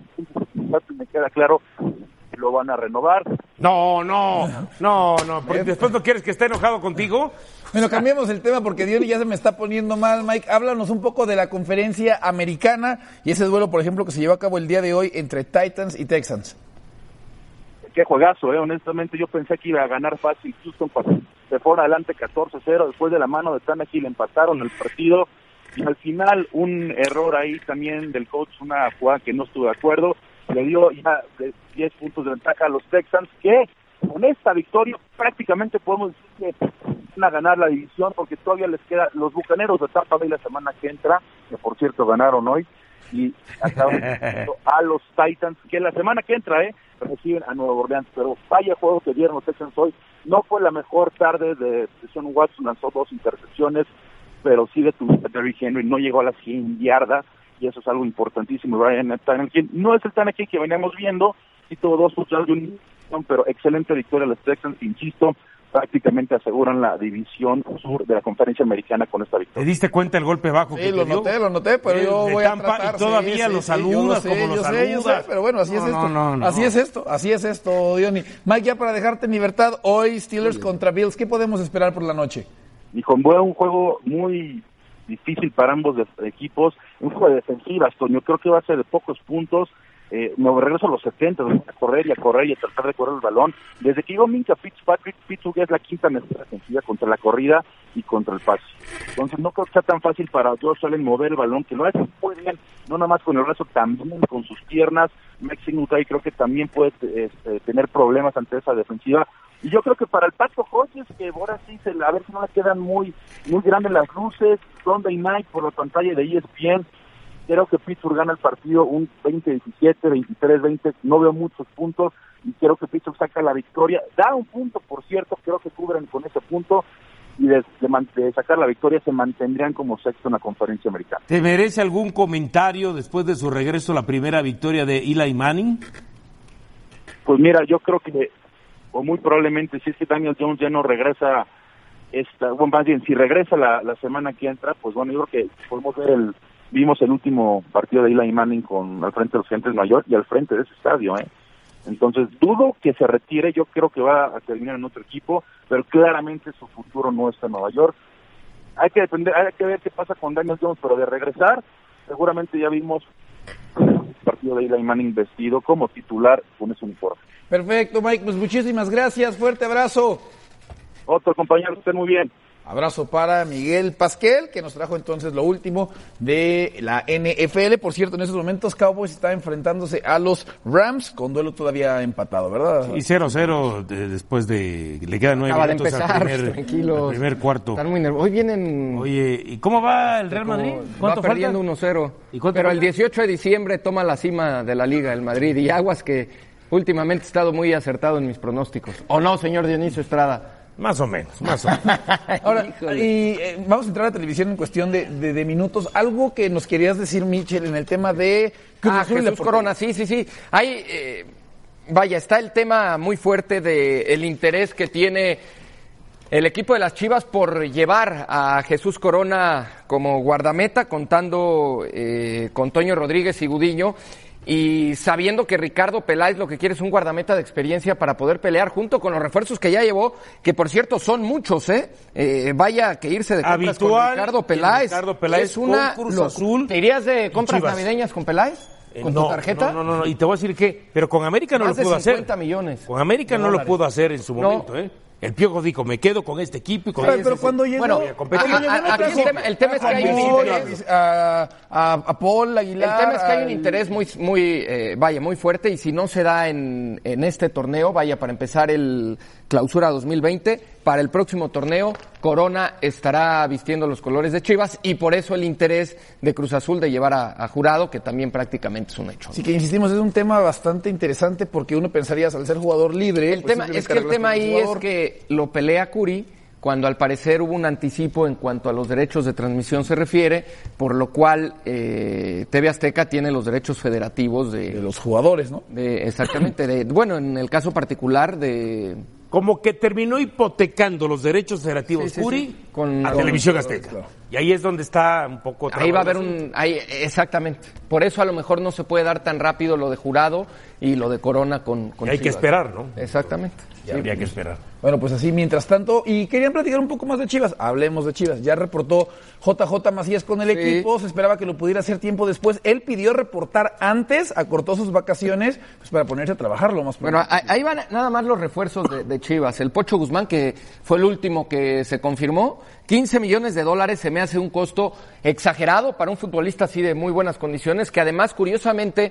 me queda claro que lo van a renovar. No, no, no, no, porque después no quieres que esté enojado contigo. Bueno, cambiemos el tema porque Diony ya se me está poniendo mal, Mike. Háblanos un poco de la conferencia americana y ese duelo, por ejemplo, que se llevó a cabo el día de hoy entre Titans y Texans. Qué juegazo, eh, honestamente yo pensé que iba a ganar fácil Houston cuando se fueron adelante catorce cero, después de la mano de Tannehill empataron el partido y al final un error ahí también del coach, una jugada que no estuve de acuerdo, le dio ya diez puntos de ventaja a los Texans, que con esta victoria prácticamente podemos decir que van a ganar la división, porque todavía les queda los Bucaneros de Tampa Bay la semana que entra, que por cierto ganaron hoy, y acaban a los Titans, que la semana que entra eh reciben a Nueva Orleans, pero vaya juego que dieron los Texans hoy. No fue la mejor tarde de Sean Watson, lanzó dos intercepciones, pero sí detuviste a Derrick Henry, no llegó a las cien yardas, y eso es algo importantísimo. Ryan Tannehill no es el Tannehill que veníamos viendo, y tuvo dos touchdowns, pero excelente victoria los Texans, insisto, prácticamente aseguran la división sur de la conferencia americana con esta victoria. ¿Te diste cuenta el golpe bajo sí, que lo te dio? noté, lo noté, pero de, yo de voy Tampa, a tratar. Y todavía sí, lo sí, saludas sí, como lo yo saludas. sé, yo sé, pero bueno, así no, es esto. No, no, no. Así es esto, así es esto, Diony. Mike, ya para dejarte en libertad, hoy Steelers contra Bills, ¿qué podemos esperar por la noche? Y con un juego muy difícil para ambos de, de equipos, un juego de defensivas, Toño, creo que va a ser de pocos puntos. Eh, me regreso a los setenta, a correr y a correr y a tratar de correr el balón. Desde que llegó Minkah Fitzpatrick, Pittsburgh es la quinta mejor defensiva contra la corrida y contra el pase. Entonces no creo que sea tan fácil para Josh Allen mover el balón, que lo hace muy bien, no nada más con el brazo, también con sus piernas. Maxine Utai creo que también puede este, tener problemas ante esa defensiva. Y yo creo que para el Pato Hodges, que ahora sí, se, a ver si no le quedan muy muy grandes las luces, Sunday Night por la pantalla de E S P N, creo que Pittsburgh gana el partido un veinte diecisiete, veintitrés veinte, no veo muchos puntos, y creo que Pittsburgh saca la victoria, da un punto, por cierto, creo que cubren con ese punto, y de, de, de sacar la victoria se mantendrían como sexto en la conferencia americana. ¿Te merece algún comentario después de su regreso a la primera victoria de Eli Manning? Pues mira, yo creo que, o muy probablemente, si es que Daniel Jones ya no regresa, esta, bueno, más bien, si regresa la, la semana que entra, pues bueno, yo creo que podemos ver el, vimos el último partido de Eli Manning con al frente de los Gigantes de Nueva York y al frente de ese estadio, ¿eh? Entonces, dudo que se retire, yo creo que va a terminar en otro equipo, pero claramente su futuro no está en Nueva York. Hay que depender, hay que ver qué pasa con Daniel Jones, pero de regresar, seguramente ya vimos el partido de Eli Manning vestido como titular con ese uniforme. Perfecto, Mike, pues muchísimas gracias, fuerte abrazo. Otro compañero, estén muy bien. Abrazo para Miguel Pasquel, que nos trajo entonces lo último de la N F L. Por cierto, en estos momentos Cowboys está enfrentándose a los Rams con duelo todavía empatado, ¿verdad? Y cero cero de, después de... Le quedan nueve Acaba minutos de empezar, al primer, tranquilos. al primer cuarto. Están muy nerviosos. Hoy vienen... Oye, ¿y cómo va el Real Madrid? Va perdiendo uno cero. Pero el dieciocho de diciembre toma la cima de la Liga el Madrid. Y aguas que últimamente he estado muy acertado en mis pronósticos. ¿O no, señor Dionisio Estrada? Más o menos, más o menos. Ahora, y eh, vamos a entrar a la televisión en cuestión de, de, de minutos. Algo que nos querías decir, Michel, en el tema de Cruz Azul, Jesús Corona, sí, sí, sí. Hay, eh, vaya, está el tema muy fuerte de el interés que tiene el equipo de las Chivas por llevar a Jesús Corona como guardameta, contando eh, con Toño Rodríguez y Gudiño. Y sabiendo que Ricardo Peláez lo que quiere es un guardameta de experiencia para poder pelear junto con los refuerzos que ya llevó, que por cierto son muchos, ¿eh? eh vaya que irse de compras habitual con Ricardo Peláez. Ricardo Peláez es una con Cruz Azul. ¿Te irías de compras navideñas con Peláez? ¿Con eh, no, tu tarjeta? No, no, no, y te voy a decir que, pero con América no Más lo pudo de cincuenta hacer. millones. Con América no lo pudo hacer en su momento, no. ¿eh? El Piojo dijo, me quedo con este equipo y con pero, ese. pero cuando llegó, bueno, cuando llegó, a, a, aquí el tema, el tema es que hay un interés a, a, a Paul Aguilar. El tema es que hay un al... interés muy, muy, eh, vaya, muy fuerte, y si no se da en, en este torneo, vaya, para empezar el Clausura dos mil veinte, para el próximo torneo Corona estará vistiendo los colores de Chivas, y por eso el interés de Cruz Azul de llevar a, a Jurado, que también prácticamente es un hecho. Así que insistimos, es un tema bastante interesante, porque uno pensaría, al ser jugador libre... El pues tema es que el tema ahí es que lo pelea Curi, cuando al parecer hubo un anticipo en cuanto a los derechos de transmisión se refiere, por lo cual eh, T V Azteca tiene los derechos federativos de... De los jugadores, ¿no? De, exactamente, de, bueno, en el caso particular de... Como que terminó hipotecando los derechos federativos, sí, sí, Curi, sí. Con, a con, Televisión Azteca. Claro. Y ahí es donde está un poco... Ahí va a haber un... Ahí, exactamente. Por eso a lo mejor no se puede dar tan rápido lo de Jurado y lo de Corona con, con Hay Chivas. que esperar, ¿no? Exactamente. Sí, habría que esperar. Bueno, pues así, mientras tanto, y querían platicar un poco más de Chivas, hablemos de Chivas. Ya reportó J J Macías con el sí. equipo, se esperaba que lo pudiera hacer tiempo después. Él pidió reportar antes, acortó sus vacaciones, pues para ponerse a trabajar lo más pronto. Bueno, ahí van nada más los refuerzos de, de Chivas. El Pocho Guzmán, que fue el último que se confirmó, quince millones de dólares se me hace un costo exagerado para un futbolista así de muy buenas condiciones, que además, curiosamente,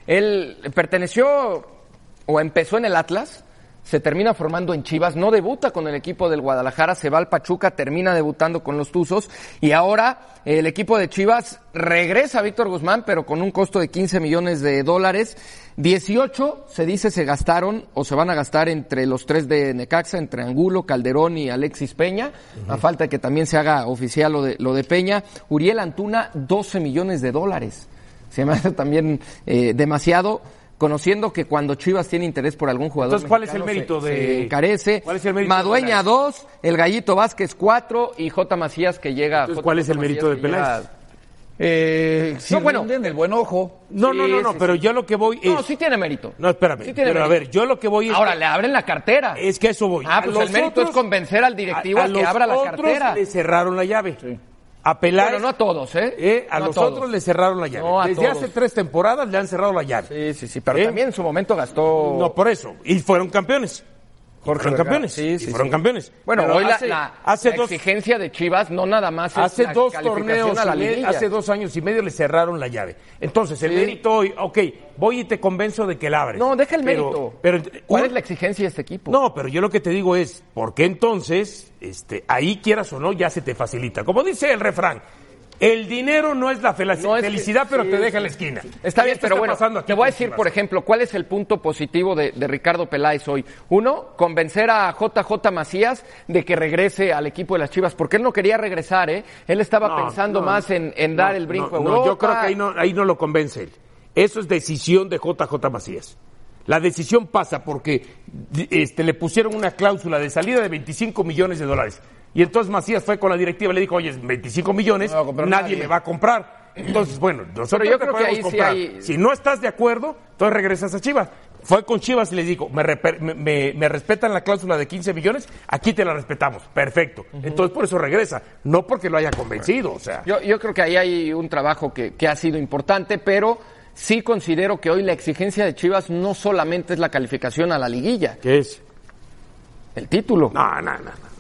él perteneció o empezó en el Atlas, se termina formando en Chivas, no debuta con el equipo del Guadalajara, se va al Pachuca, termina debutando con los Tuzos, y ahora el equipo de Chivas regresa a Víctor Guzmán, pero con un costo de quince millones de dólares. dieciocho se dice se gastaron o se van a gastar entre los tres de Necaxa, entre Angulo, Calderón y Alexis Peña, uh-huh. a falta de que también se haga oficial lo de, lo de Peña. Uriel Antuna, doce millones de dólares. Se me hace también eh, demasiado, conociendo que cuando Chivas tiene interés por algún jugador. Entonces, ¿cuál es el mérito se, de...? Se encarece. ¿Cuál es el mérito Madueña de dos, el Gallito Vázquez cuatro y J. Macías que llega... Entonces, J. ¿cuál es el J. mérito de Peláez? Llega... Eh, sí, no, bueno, el buen ojo. No, sí, no, no, no, sí, pero sí. yo lo que voy es... No, sí tiene mérito. No, espérame, sí tiene pero mérito. a ver, yo lo que voy es... Ahora, le abren la cartera. Es que a eso voy. Ah, pues el mérito otros, es convencer al directivo a, a, a que abra la cartera. A los otros le cerraron la llave. Sí. A Peláez... Bueno, no a todos, ¿eh? eh a no los a otros le cerraron la llave. No, Desde todos. hace tres temporadas le han cerrado la llave. Sí, sí, sí, pero ¿Eh? también en su momento gastó... No, por eso. Y fueron campeones. Jorge fueron campeones. Sí, sí, y fueron sí. campeones. Bueno, Pero hoy hace, la, la, hace la dos, exigencia de Chivas no nada más es hace la dos calificación torneos, a la y me- liguilla. hace dos años y medio le cerraron la llave. Entonces, el Sí. mérito hoy, ok, voy y te convenzo de que la abres. No, deja el Pero- mérito. Pero, ¿Cuál un- es la exigencia de este equipo? No, pero yo lo que te digo es, ¿por qué entonces, este, ahí quieras o no, ya se te facilita? Como dice el refrán, el dinero no es la fel- No es felicidad, que- pero sí, te deja sí. en la esquina. Está Y bien, esto pero está bueno, pasando aquí te voy a con decir, Chivas. por ejemplo, ¿cuál es el punto positivo de, de Ricardo Peláez hoy? Uno, convencer a J J Macías de que regrese al equipo de las Chivas, porque él no quería regresar, ¿eh? Él estaba No, pensando no, más en, en dar no, el brinco no, a no, Europa. yo creo que ahí no, ahí no lo convence él. Eso es decisión de J J Macías. La decisión pasa porque este, le pusieron una cláusula de salida de veinticinco millones de dólares. Y entonces Macías fue con la directiva y le dijo, oye, veinticinco millones, No me va a comprar nadie, nadie. me va a comprar. Entonces, bueno, nosotros Pero yo te creo que podemos ahí sí comprar. hay- Si no estás de acuerdo, entonces regresas a Chivas. Fue con Chivas y les dijo, me, reper- me, me- me respetan la cláusula de quince millones, aquí te la respetamos. Perfecto. Entonces por eso regresa, no porque lo haya convencido, o sea. Yo, yo creo que ahí hay un trabajo que, que ha sido importante, pero sí considero que hoy la exigencia de Chivas no solamente es la calificación a la liguilla, ¿Qué es? el título. No, no, no. no.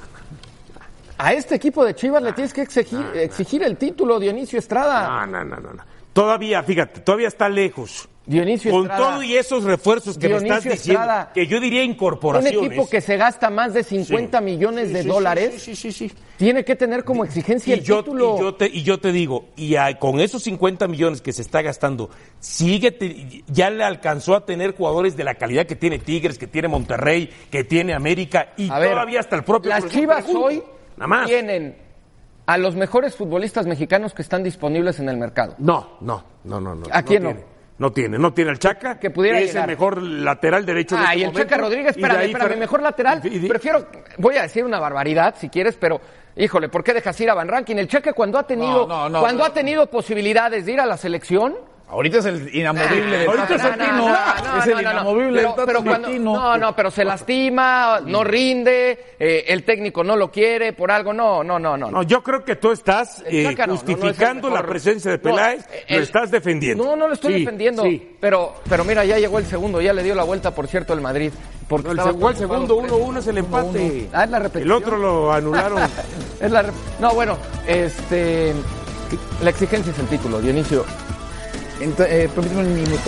A este equipo de Chivas le tienes que exigir, exigir el título, Dionisio Estrada. No, no, no, no, no. Todavía, fíjate, todavía está lejos. Dionisio Con Estrada. todo y esos refuerzos que Dionisio me estás diciendo, Estrada. que yo diría Un incorporaciones. equipo que se gasta más de cincuenta Sí. millones Sí, de sí, dólares sí, sí, sí, sí. tiene que tener como exigencia Y el yo, título. y, yo te, y yo te digo, y a- con esos cincuenta millones que se está gastando, sigue te- ya le alcanzó a tener jugadores de la calidad que tiene Tigres, que tiene Monterrey, que tiene América, y A ver, todavía hasta el propio... Las Cruz Azul. Chivas Pregunto, hoy nada más. tienen a los mejores futbolistas mexicanos que están disponibles en el mercado. No, no, no, no. no ¿A quién no? tiene. No tiene, no tiene el Chaca, Que pudiera es llegar. el mejor lateral derecho de Ah, este y el momento, Chaca Rodríguez, y de espérame, ahí espérame, Fer- mejor lateral. y de- Prefiero, voy a decir una barbaridad si quieres, pero híjole, ¿por qué dejas ir a Van Rankin? El Chaca cuando ha tenido, No, no, no, cuando no. ha tenido posibilidades de ir a la selección. Ahorita es el inamovible del ahorita Tata es el Martino. no, Es el no, no, no. inamovible Pero- del Tata pero cuando- Martino. No, no, pero se lastima, no rinde, eh, el técnico no lo quiere por algo, no, no, no, no. No, yo creo que tú estás El eh, Chaca no, no, no es el justificando mejor. la presencia de No, Peláez, el- lo estás defendiendo. No, no lo estoy Sí, defendiendo, sí. pero pero mira, ya llegó el segundo, ya le dio la vuelta, por cierto, el Madrid. Porque No, el, estaba seg- el preocupado segundo por uno eso. uno es el empate. Ah, es la repetición. El otro lo anularon. Es la rep- No, bueno, este la exigencia es el título, Dionisio. Ent- eh, permíteme un minuto.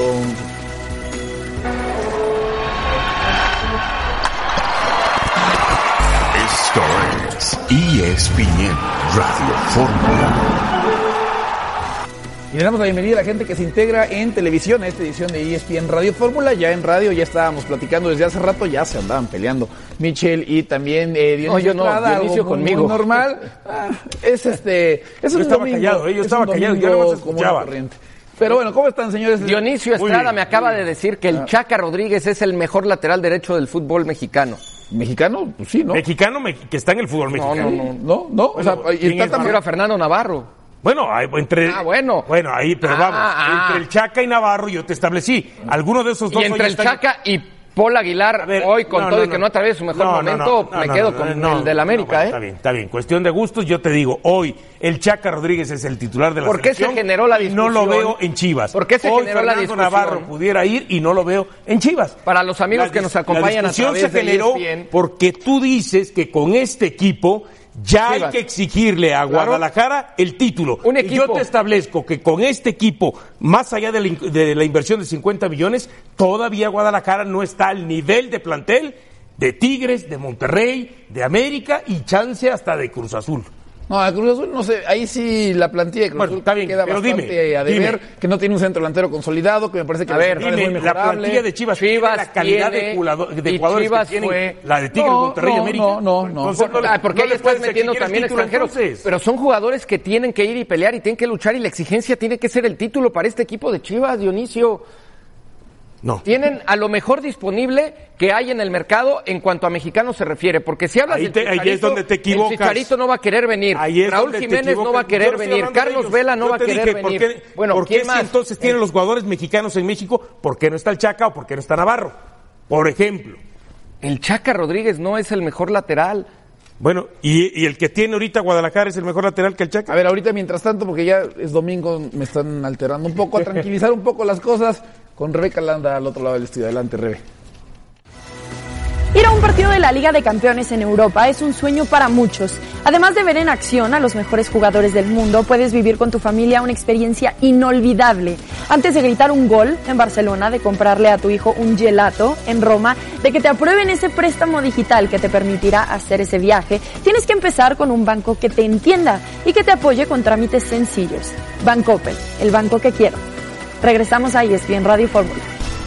Esto es E S P N Radio Fórmula. Y le damos la bienvenida a la gente que se integra en televisión a esta edición de E S P N Radio Fórmula. Ya en radio ya estábamos platicando desde hace rato, ya se andaban peleando Michel y también eh, Dionisio No, yo no, Estrada, Dionisio algo muy, conmigo. muy normal. Ah, es este, es Yo un estaba domingo, callado, ¿eh? Yo es estaba un callado, yo domingo no los común y escuchaba. corriente. Pero bueno, ¿cómo están, señores? Dionisio Muy Estrada bien, me acaba muy de decir que el Chaca Rodríguez es el mejor lateral derecho del fútbol mexicano. ¿Mexicano? Pues sí, ¿no? Mexicano me- que está en el fútbol No, mexicano. no, no. No, no, o sea, y ¿quién está es? también- Era Fernando Navarro. Bueno, hay- entre. Ah, bueno. Bueno, ahí, pero Ah, vamos. ah. Entre el Chaca y Navarro yo te establecí. Alguno de esos dos. Y entre hoy el están- Chaca y Paul Aguilar, A ver, hoy con no, todo no, y que no. no atraviesa su mejor No, no, momento, no, me no, quedo no, con no, el del no, América, bueno, ¿eh? Está bien, está bien. Cuestión de gustos, yo te digo, hoy el Chaca Rodríguez es el titular de la ¿Por qué se selección generó la y no lo discusión? veo en Chivas. ¿Por qué se hoy generó la Fernando discusión? Navarro pudiera ir y no lo veo en Chivas. Para los amigos La que dis- nos acompañan la a discusión través se de generó E S P N. porque tú dices que con este equipo ya Chivas. hay que exigirle a Claro. Guadalajara el título. Un Y equipo. yo te establezco que con este equipo, más allá de la, in- de la inversión de cincuenta millones, todavía Guadalajara no está al nivel de plantel de Tigres, de Monterrey, de América y chance hasta de Cruz Azul. No, a Cruz Azul, no sé, ahí sí la plantilla de Cruz Bueno, Azul está bien, queda pero bastante dime, a deber, dime. que no tiene un centro delantero consolidado, que me parece que A la ver, central es Dime, muy la mejorable. plantilla de Chivas, Chivas tiene la calidad tiene- de, jugador- de y jugadores Chivas que tienen fue- la de Tigres, No, Monterrey y no, América. no, no, no. Entonces, no le- Ah, porque no ahí le estás puedes metiendo exigir el también título, extranjeros. entonces. Pero son jugadores que tienen que ir y pelear y tienen que luchar y la exigencia tiene que ser el título para este equipo de Chivas, Dionisio. No. Tienen a lo mejor disponible que hay en el mercado en cuanto a mexicanos se refiere, porque si hablas Ahí del te- ahí es Chicharito, donde te equivocas. el Chicharito no va a querer venir, Ahí es Raúl donde te Jiménez no equivocas. va a Yo querer no estoy venir, hablando de Carlos ellos. Vela no Yo va a te querer dije, ¿por venir. qué- Bueno, ¿por qué ¿quién si más? entonces tienen Eh, los jugadores mexicanos en México? ¿Por qué no está el Chaca o por qué no está Navarro? Por ejemplo. El Chaca Rodríguez no es el mejor lateral. Bueno, y, y el que tiene ahorita Guadalajara es el mejor lateral que el Chaca. A ver, ahorita mientras tanto, porque ya es domingo, me están alterando un poco, a tranquilizar un poco las cosas, con Rebeca Landa al otro lado del estudio. Adelante, Rebe. Ir a un partido de la Liga de Campeones en Europa es un sueño para muchos. Además de ver en acción a los mejores jugadores del mundo, puedes vivir con tu familia una experiencia inolvidable. Antes de gritar un gol en Barcelona, de comprarle a tu hijo un gelato en Roma, de que te aprueben ese préstamo digital que te permitirá hacer ese viaje, tienes que empezar con un banco que te entienda y que te apoye con trámites sencillos. Bancoppel, el banco que quiero. Regresamos a E S P N Radio Fórmula.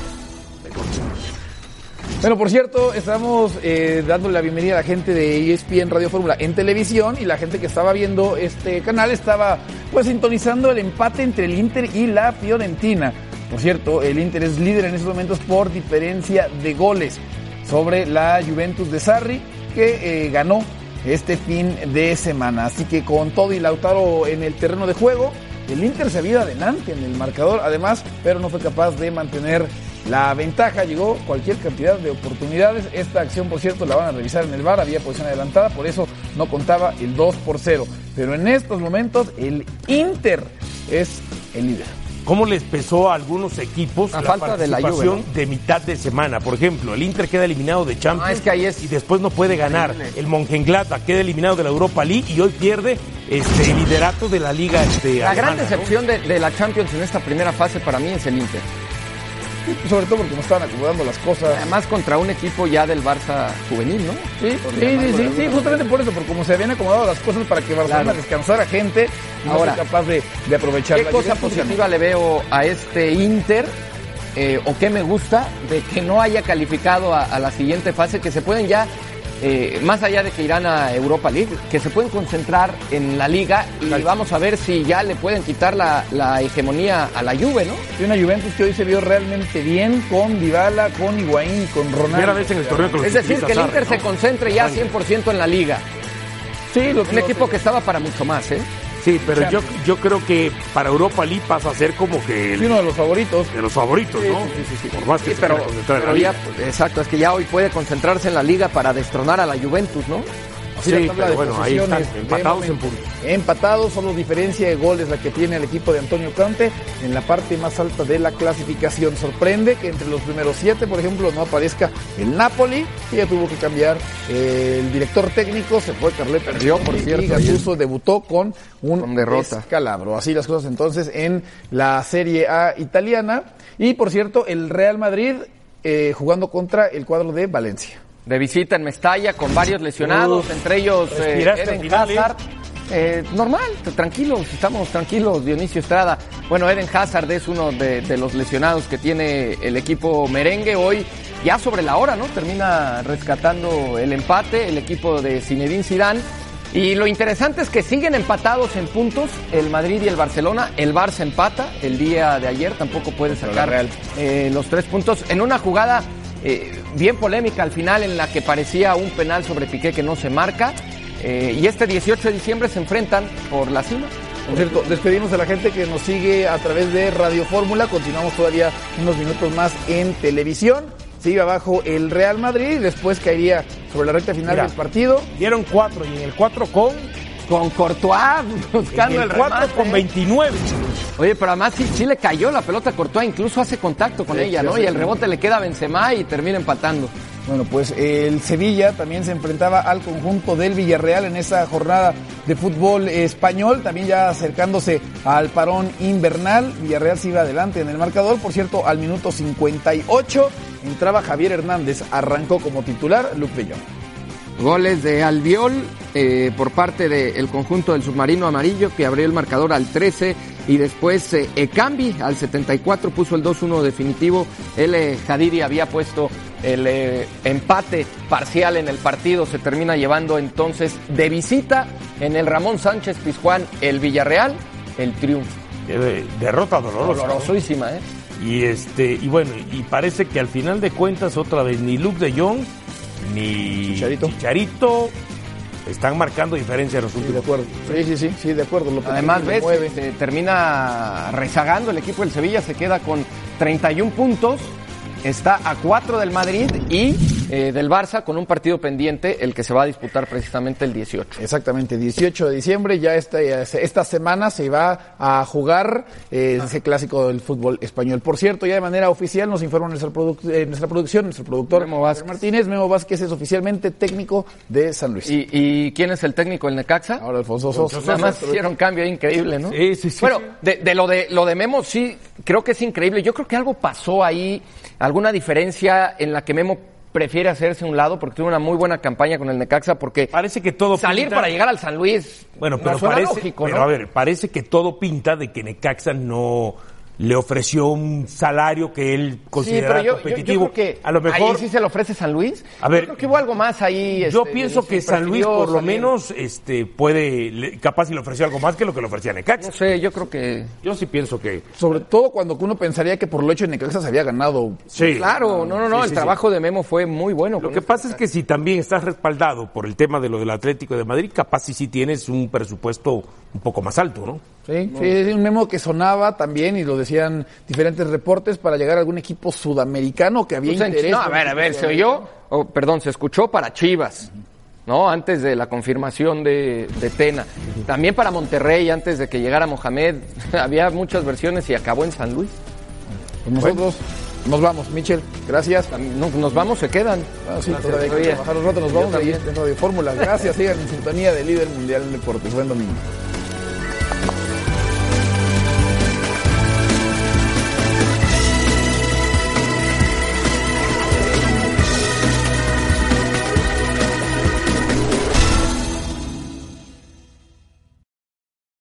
Bueno, por cierto, estamos eh, dándole la bienvenida a la gente de E S P N Radio Fórmula en televisión, y la gente que estaba viendo este canal estaba pues sintonizando el empate entre el Inter y la Fiorentina. Por cierto, el Inter es líder en estos momentos por diferencia de goles sobre la Juventus de Sarri, que eh, ganó este fin de semana. Así que con todo y Lautaro en el terreno de juego, el Inter se había ido adelante en el marcador, además, pero no fue capaz de mantener la ventaja. Llegó cualquier cantidad de oportunidades. Esta acción, por cierto, la van a revisar en el V A R, había posición adelantada, por eso no contaba el dos por cero. Pero en estos momentos el Inter es el líder. ¿Cómo les pesó a algunos equipos a la falta participación de, la Juve, ¿no? de mitad de semana? Por ejemplo, el Inter queda eliminado de Champions, ah, es que ahí es... y después no puede ganar. El Mönchengladbach queda eliminado de la Europa League y hoy pierde este, el liderato de la Liga este, La alemana, gran decepción ¿no? de, de la Champions en esta primera fase para mí es el Inter. Sobre todo porque no estaban acomodando las cosas. Además contra un equipo ya del Barça juvenil, ¿no? Sí, sí, sí, sí, sí, justamente por eso, porque como se habían acomodado las cosas para que Barcelona claro. descansara gente, no Ahora, fue capaz de, de aprovechar. ¿Qué la cosa Juventus positiva le veo a este Inter? Eh, o qué me gusta de que no haya calificado a, a la siguiente fase, que se pueden ya, eh, más allá de que irán a Europa League, que se pueden concentrar en la Liga y claro. Vamos a ver si ya le pueden quitar la, la hegemonía a la Juve, ¿no? Y una Juventus que hoy se vio realmente bien con Dybala, con Higuaín y con Ronaldo. Primera vez en el torneo que es decir, que el Inter ¿no? se concentre ya cien por ciento en la Liga. Sí, lo, un lo, equipo que estaba para mucho más, ¿eh? Sí, pero o sea, yo, yo creo que para Europa League pasa a ser como que... El, uno de los favoritos. De los favoritos, sí, ¿no? Sí, sí, sí, sí. Por más que sí, se pero, quiera concentrar pero en la ya, Liga. exacto, es que ya hoy puede concentrarse en la Liga para destronar a la Juventus, ¿no? Así sí, pero bueno, ahí están, empatados en puntos. Empatados, solo diferencia de goles la que tiene el equipo de Antonio Conte en la parte más alta de la clasificación. Sorprende que entre los primeros siete, por ejemplo, no aparezca el Napoli, que ya tuvo que cambiar eh, el director técnico, se fue Carleto Perdió, por cierto, y Gattuso debutó con un con derrota. descalabro. Así las cosas entonces en la Serie A italiana. Y por cierto, el Real Madrid eh, jugando contra el cuadro de Valencia. De visita en Mestalla con varios lesionados, Uf, entre ellos eh, Eden Hazard. Eh, normal, tranquilos, estamos tranquilos, Dionisio Estrada. Bueno, Eden Hazard es uno de, de los lesionados que tiene el equipo merengue. Hoy, ya sobre la hora, ¿no? Termina rescatando el empate el equipo de Zinedine Zidane. Y lo interesante es que siguen empatados en puntos el Madrid y el Barcelona. El Barça empata el día de ayer, tampoco puede sacar eh, los tres puntos en una jugada Eh, bien polémica al final, en la que parecía un penal sobre Piqué que no se marca, eh, y este dieciocho de diciembre se enfrentan por la cima. Por cierto, despedimos a la gente que nos sigue a través de Radio Fórmula, continuamos todavía unos minutos más en televisión. Se iba abajo el Real Madrid y después caería sobre la recta final Mira, del partido. Dieron cuatro y en el cuatro con... Con Courtois buscando el, el remate. cuatro con veintinueve. Oye, pero además sí, sí le cayó la pelota a Courtois, incluso hace contacto con sí, ella, ¿no? Y el rebote le queda a Benzema y termina empatando. Bueno, pues el Sevilla también se enfrentaba al conjunto del Villarreal en esa jornada de fútbol español, también ya acercándose al parón invernal. Villarreal se iba adelante en el marcador, por cierto, al minuto cincuenta y ocho entraba Javier Hernández, arrancó como titular Luc de Jong. Goles de Albiol eh, por parte del conjunto del submarino amarillo, que abrió el marcador al trece, y después eh, Ekambi al setenta y cuatro puso el dos uno definitivo. El eh, Hadiri había puesto el eh, empate parcial en el partido. Se termina llevando entonces de visita en el Ramón Sánchez Pizjuán el Villarreal el triunfo. Eh, derrota dolorosa. Dolorosísima, ¿eh? Y este y bueno, y parece que al final de cuentas otra vez ni Luc de Jong ni Chicharito. Chicharito están marcando diferencia en los últimos. Sí, de acuerdo. Sí, sí, sí, sí, de acuerdo. Lo Además, ves, se termina rezagando el equipo del Sevilla, se queda con treinta y un puntos, está a cuatro del Madrid y eh, del Barça, con un partido pendiente, el que se va a disputar precisamente el dieciocho. Exactamente, dieciocho de diciembre, ya esta, esta semana se va a jugar eh, ese clásico del fútbol español. Por cierto, ya de manera oficial nos informa nuestra, produ eh, nuestra producción, nuestro productor Memo Vázquez. Martínez. Memo Vázquez es oficialmente técnico de San Luis. ¿Y, y quién es el técnico del Necaxa? Ahora Alfonso Sosa. Nada más hicieron un cambio increíble, ¿no? Sí, sí, sí. Bueno, de, de, lo de lo de Memo sí, creo que es increíble. Yo creo que algo pasó ahí, alguna diferencia en la que Memo prefiere hacerse a un lado porque tuvo una muy buena campaña con el Necaxa, porque parece que todo salir pinta... para llegar al San Luis, bueno, pero no suena parece, lógico, pero ¿no? a ver, parece que todo pinta de que Necaxa no le ofreció un salario que él consideraba sí, pero yo, competitivo. Yo, yo creo que a lo mejor ahí sí se le ofrece San Luis. A ver, yo creo que hubo algo más ahí. Yo este, pienso que San Luis por lo menos este puede, le, capaz si le ofreció algo más que lo que le ofrecía Necaxa. No sé, yo creo que yo sí pienso que sobre todo cuando uno pensaría que por lo hecho de Necaxa se había ganado. Sí, claro, no, no, no, sí, el sí, trabajo sí. de Memo fue muy bueno. Lo que pasa es que si también estás respaldado por el tema de lo del Atlético de Madrid, capaz si sí tienes un presupuesto un poco más alto, ¿no? Sí, no. sí, es un Memo que sonaba también y lo decían diferentes reportes para llegar a algún equipo sudamericano que había pues interés. No, a ver, a ver, se oyó, oh, perdón, se escuchó para Chivas, ¿no? Antes de la confirmación de, de Tena. También para Monterrey, antes de que llegara Mohamed. Había muchas versiones y acabó en San Luis. Pues nosotros bueno. nos vamos, Michel, gracias. No, nos vamos, se quedan. Ah, sí, todavía hay que trabajar un rato, nos vamos ahí en Radio Fórmula. Gracias, sigan en sintonía de Líder Mundial en Deportes. Buen domingo.